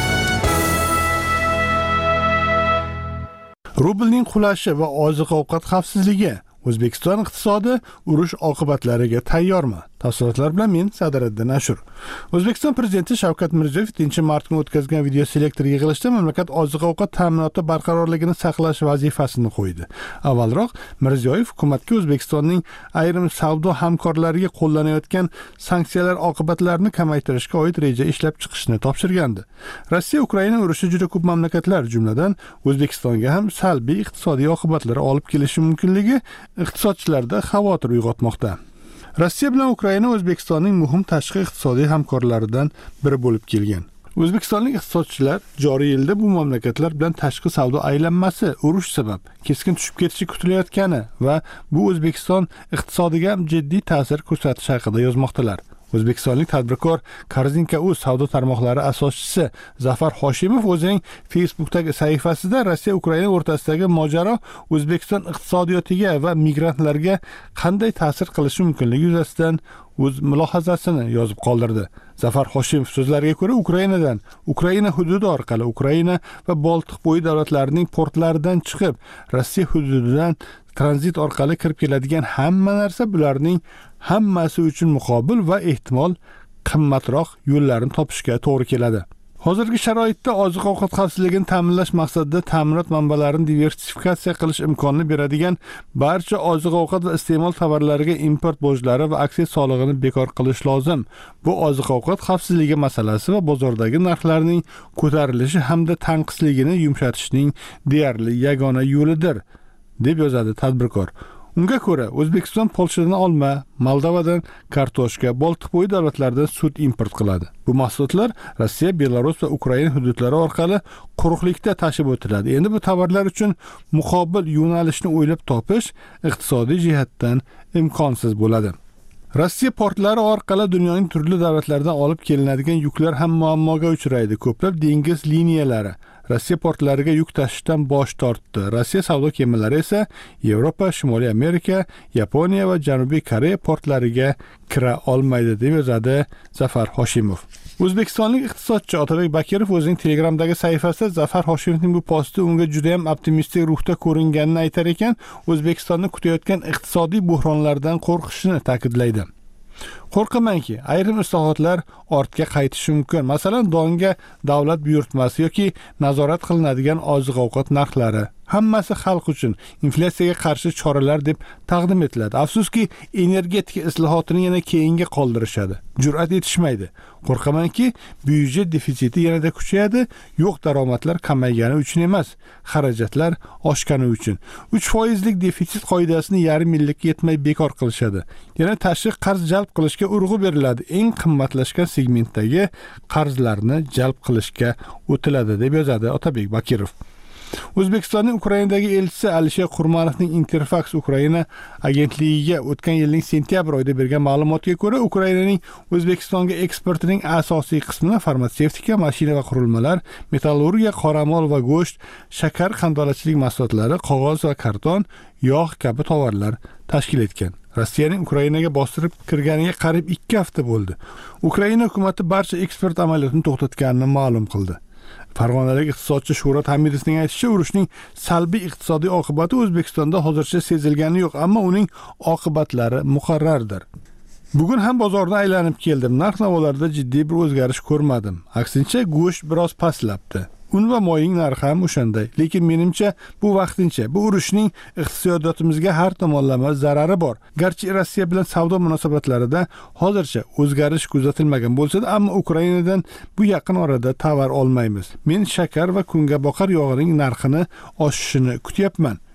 Rublning qulashi va oziq-ovqat xavfsizligi. O'zbekiston iqtisodi urush oqibatlariga tayyormi? Tafsilotlar bilan men Sadiriddin Ashur. O'zbekiston prezidenti Shavkat Mirziyoyev ikkinchi mart kuni o'tkazgan video selektor yig'ilishida mamlakat oziq-ovqat ta'minoti barqarorligini saqlash vazifasini qo'ydi. Avvalroq Mirziyoyev hukumatga O'zbekistonning ayrim savdo hamkorlariga qo'llanayotgan sanksiyalar oqibatlarini kamaytirishga oid reja ishlab chiqishni topshirgandi. Rossiya Ukraina urushi juda ko'p mamlakatlar, jumladan O'zbekistonga ham salbiy iqtisodiy oqibatlar olib kelishi mumkinligi iqtisodchilarda xavotir uyg'otmoqda. Rossiya bilan Ukraina O'zbekistonning muhim tashqi iqtisodiy hamkorlaridan biri bo'lib kelgan. O'zbekistonlik iqtisodchilar joriy yilda bu mamlakatlar bilan tashqi savdo aylanmasi urush sabab keskin tushib ketishi kutilayotgani va bu O'zbekiston iqtisodiga ham jiddiy ta'sir ko'rsatishi haqida yozmoqdalar. O'zbekistonlik tadbirkor Korzinka.uz savdo tarmoqlari asoschisi Zafar Hoshimov o'zining Facebook'dagi sahifasida Rossiya Ukraina o'rtasidagi mojaro O'zbekiston iqtisodiyotiga va migrantlarga qanday ta'sir qilishi mumkinligi yuzasidan o'z mulohazasini yozib qoldirdi. Zafar Hoshimov so'zlariga ko'ra, Ukrainadan, Ukraina hududi orqali Ukraina va Boltiq bo'yi davlatlarining portlaridan chiqib, Rossiya hududidan tranzit orqali kirib keladigan hamma narsa bularning hammasi uchun muqobil va ehtimol qimmatroq yo'llarni topishga to'g'ri keladi. Hozirgi sharoitda oziq-ovqat xavfsizligini ta'minlash maqsadida ta'minot manbalarini diversifikatsiya qilish imkonini beradigan barcha oziq-ovqat va iste'mol tovarlariga import bojlari va aksiya solig'ini bekor qilish lozim. Bu oziq-ovqat xavfsizligi masalasi va bozordagi narxlarning ko'tarilishi hamda tanqisligini yumshatishning deyarli yagona yo'lidir, deb yozadi tadbirkor. Unga ko'ra, O'zbekiston Polshadan olma, Moldovadan kartoshka, Boltiq bo'yi davlatlaridan sut import qiladi. Bu mahsulotlar Rossiya, Belarus va Ukraina hududlari orqali quruqlikda tashib o'tiladi. Endi bu tovarlar uchun muqobil yo'nalishni o'ylab topish iqtisodiy jihatdan imkonsiz bo'ladi. Rossiya portlari orqali dunyoning turli davlatlaridan olib kelinadigan yuklar ham muammoga uchraydi. Ko'plab dengiz liniyalari Rossiya portlariga yuk tashishdan bosh tortdi. Rossiya savdo kemalari esa Yevropa, Shimoliy Amerika, Yaponiya va Janubiy Koreya portlariga kira olmaydi, deb yozadi Zafar Hoshimov. O'zbekistonlik iqtisodchi Otabek Bakirov o'zining Telegramdagi sahifasida Zafar Hoshimovning bu posti unga juda ham optimistik ruhda ko'ringanini aytar ekan, O'zbekistonni kutayotgan iqtisodiy buhronlardan qo'rqishini ta'kidlaydi. Qo'rqamanki, ayrim islohotlar ortga qaytishi mumkin. Masalan, donga davlat buyurtmasi yoki nazorat qilinadigan oziq-ovqat narxlari. Hammasi xalq uchun inflyatsiyaga qarshi choralar deb taqdim etiladi. Afsuski, energetika islohotini yana keyinga qoldirishadi. Jur'at etishmaydi. Qo'rqamanki, byudjet defitsiti yanada kuchayadi, yo'q daromadlar kamaygani uchun emas, xarajatlar oshgani uchun. uch foizlik defitsit qoidasini yarim yillikka yetmay bekor qilishadi. Yana tashqi qarz jalb qilishga urg'u beriladi. Eng qimmatlashgan segmentdagi qarzlarni jalb qilishga o'tiladi, deb yozadi Otabek Bakirov. O'zbekistonning Ukrainadagi elchisi Alisher Qurmanovning Interfax Ukraina agentligiga o'tgan yilning sentyabr oyida bergan ma'lumotga ko'ra, Ukrainaning O'zbekistonga eksportining asosiy qismini farmatsevtika, mashina va qurilmalar, metallurgiya, qoramol va go'sht, shakar, qandolatchilik mahsulotlari, qog'oz va karton, yog' kabi tovarlar tashkil etgan. Rossiyaning Ukrainaga bostirib kirganiga qariyb ikki hafta bo'ldi. Ukraina hukumatı barcha eksport amaliyotini to'xtatganini ma'lum qildi. Farg'onalik iqtisodchi Shuhrat Hamidovning aytishicha, urushning salbiy iqtisodiy oqibati O'zbekistonda hozircha sezilgani yo'q, ammo uning oqibatlari muqarrardir. Bugun ham bozorni aylanib keldim. Narx-navolarda jiddiy bir o'zgarish ko'rmadim. Aksincha, go'sht biroz pastlabdi. Un va moyning narxi ham o'shanday. Lekin menimcha bu vaqtincha. Bu urushning iqtisodiyotimizga har tomonlama zarari bor. Garchi Rossiya bilan savdo munosabatlarida hozircha o'zgarish kuzatilmagan bo'lsa-da, ammo Ukrainadan bu yaqin orada tovar olmaymiz. Men shakar va kungaboqar yog'ining narxini oshishini kutyapman.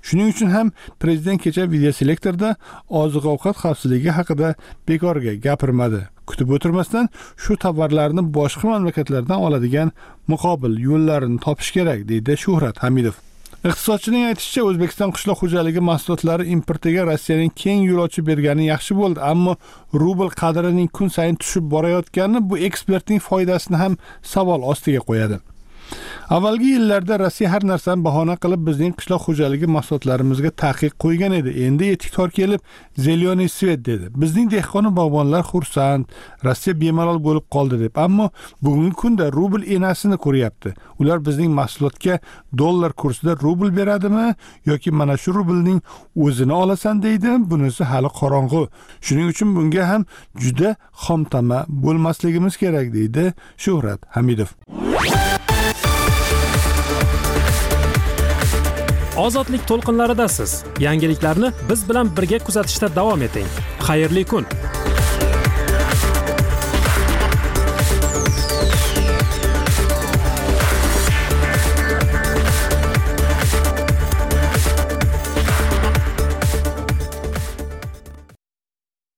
Shuning uchun ham prezident kecha videoselektorda oziq-ovqat xavfsizligi haqida bekorga gapirmadi. Kutib o'tirmasdan shu tovarlarni boshqa mamlakatlardan oladigan muqobil yo'llarini topish kerak, deydi Shuhrat Hamidov. Iqtisodchining aytishicha, O'zbekiston qishloq xo'jaligi mahsulotlari importiga Rossiyaning keng yo'l ochib bergani yaxshi bo'ldi, ammo rubl qadrining kun sayin tushib borayotgani bu ekspertning foydasini ham savol ostiga qo'yadi. Avvalgi yillarda Rossiya har narsani bahona qilib bizning qishloq xo'jaligi mahsulotlarimizga taqiq qo'ygan edi. Endi etiktor kelib "Zeleniy svet" dedi. Bizning dehqon bog'bonlar xursand, Rossiya bemalol bo'lib qoldi deb. Ammo bugungi kunda rubl enasini ko'ryapti. Ular bizning mahsulotga dollar kursida rubl beradimi yoki mana shu rublning o'zini olasan deydi? Bunisi hali qorong'u. Shuning uchun bunga ham juda xomtama bo'lmasligimiz kerak, deydi Shuhrat Hamidov. Ozodlik to'lqinlaridasiz. Yangiliklarni biz bilan birga kuzatishda davom eting. Xayrli kun.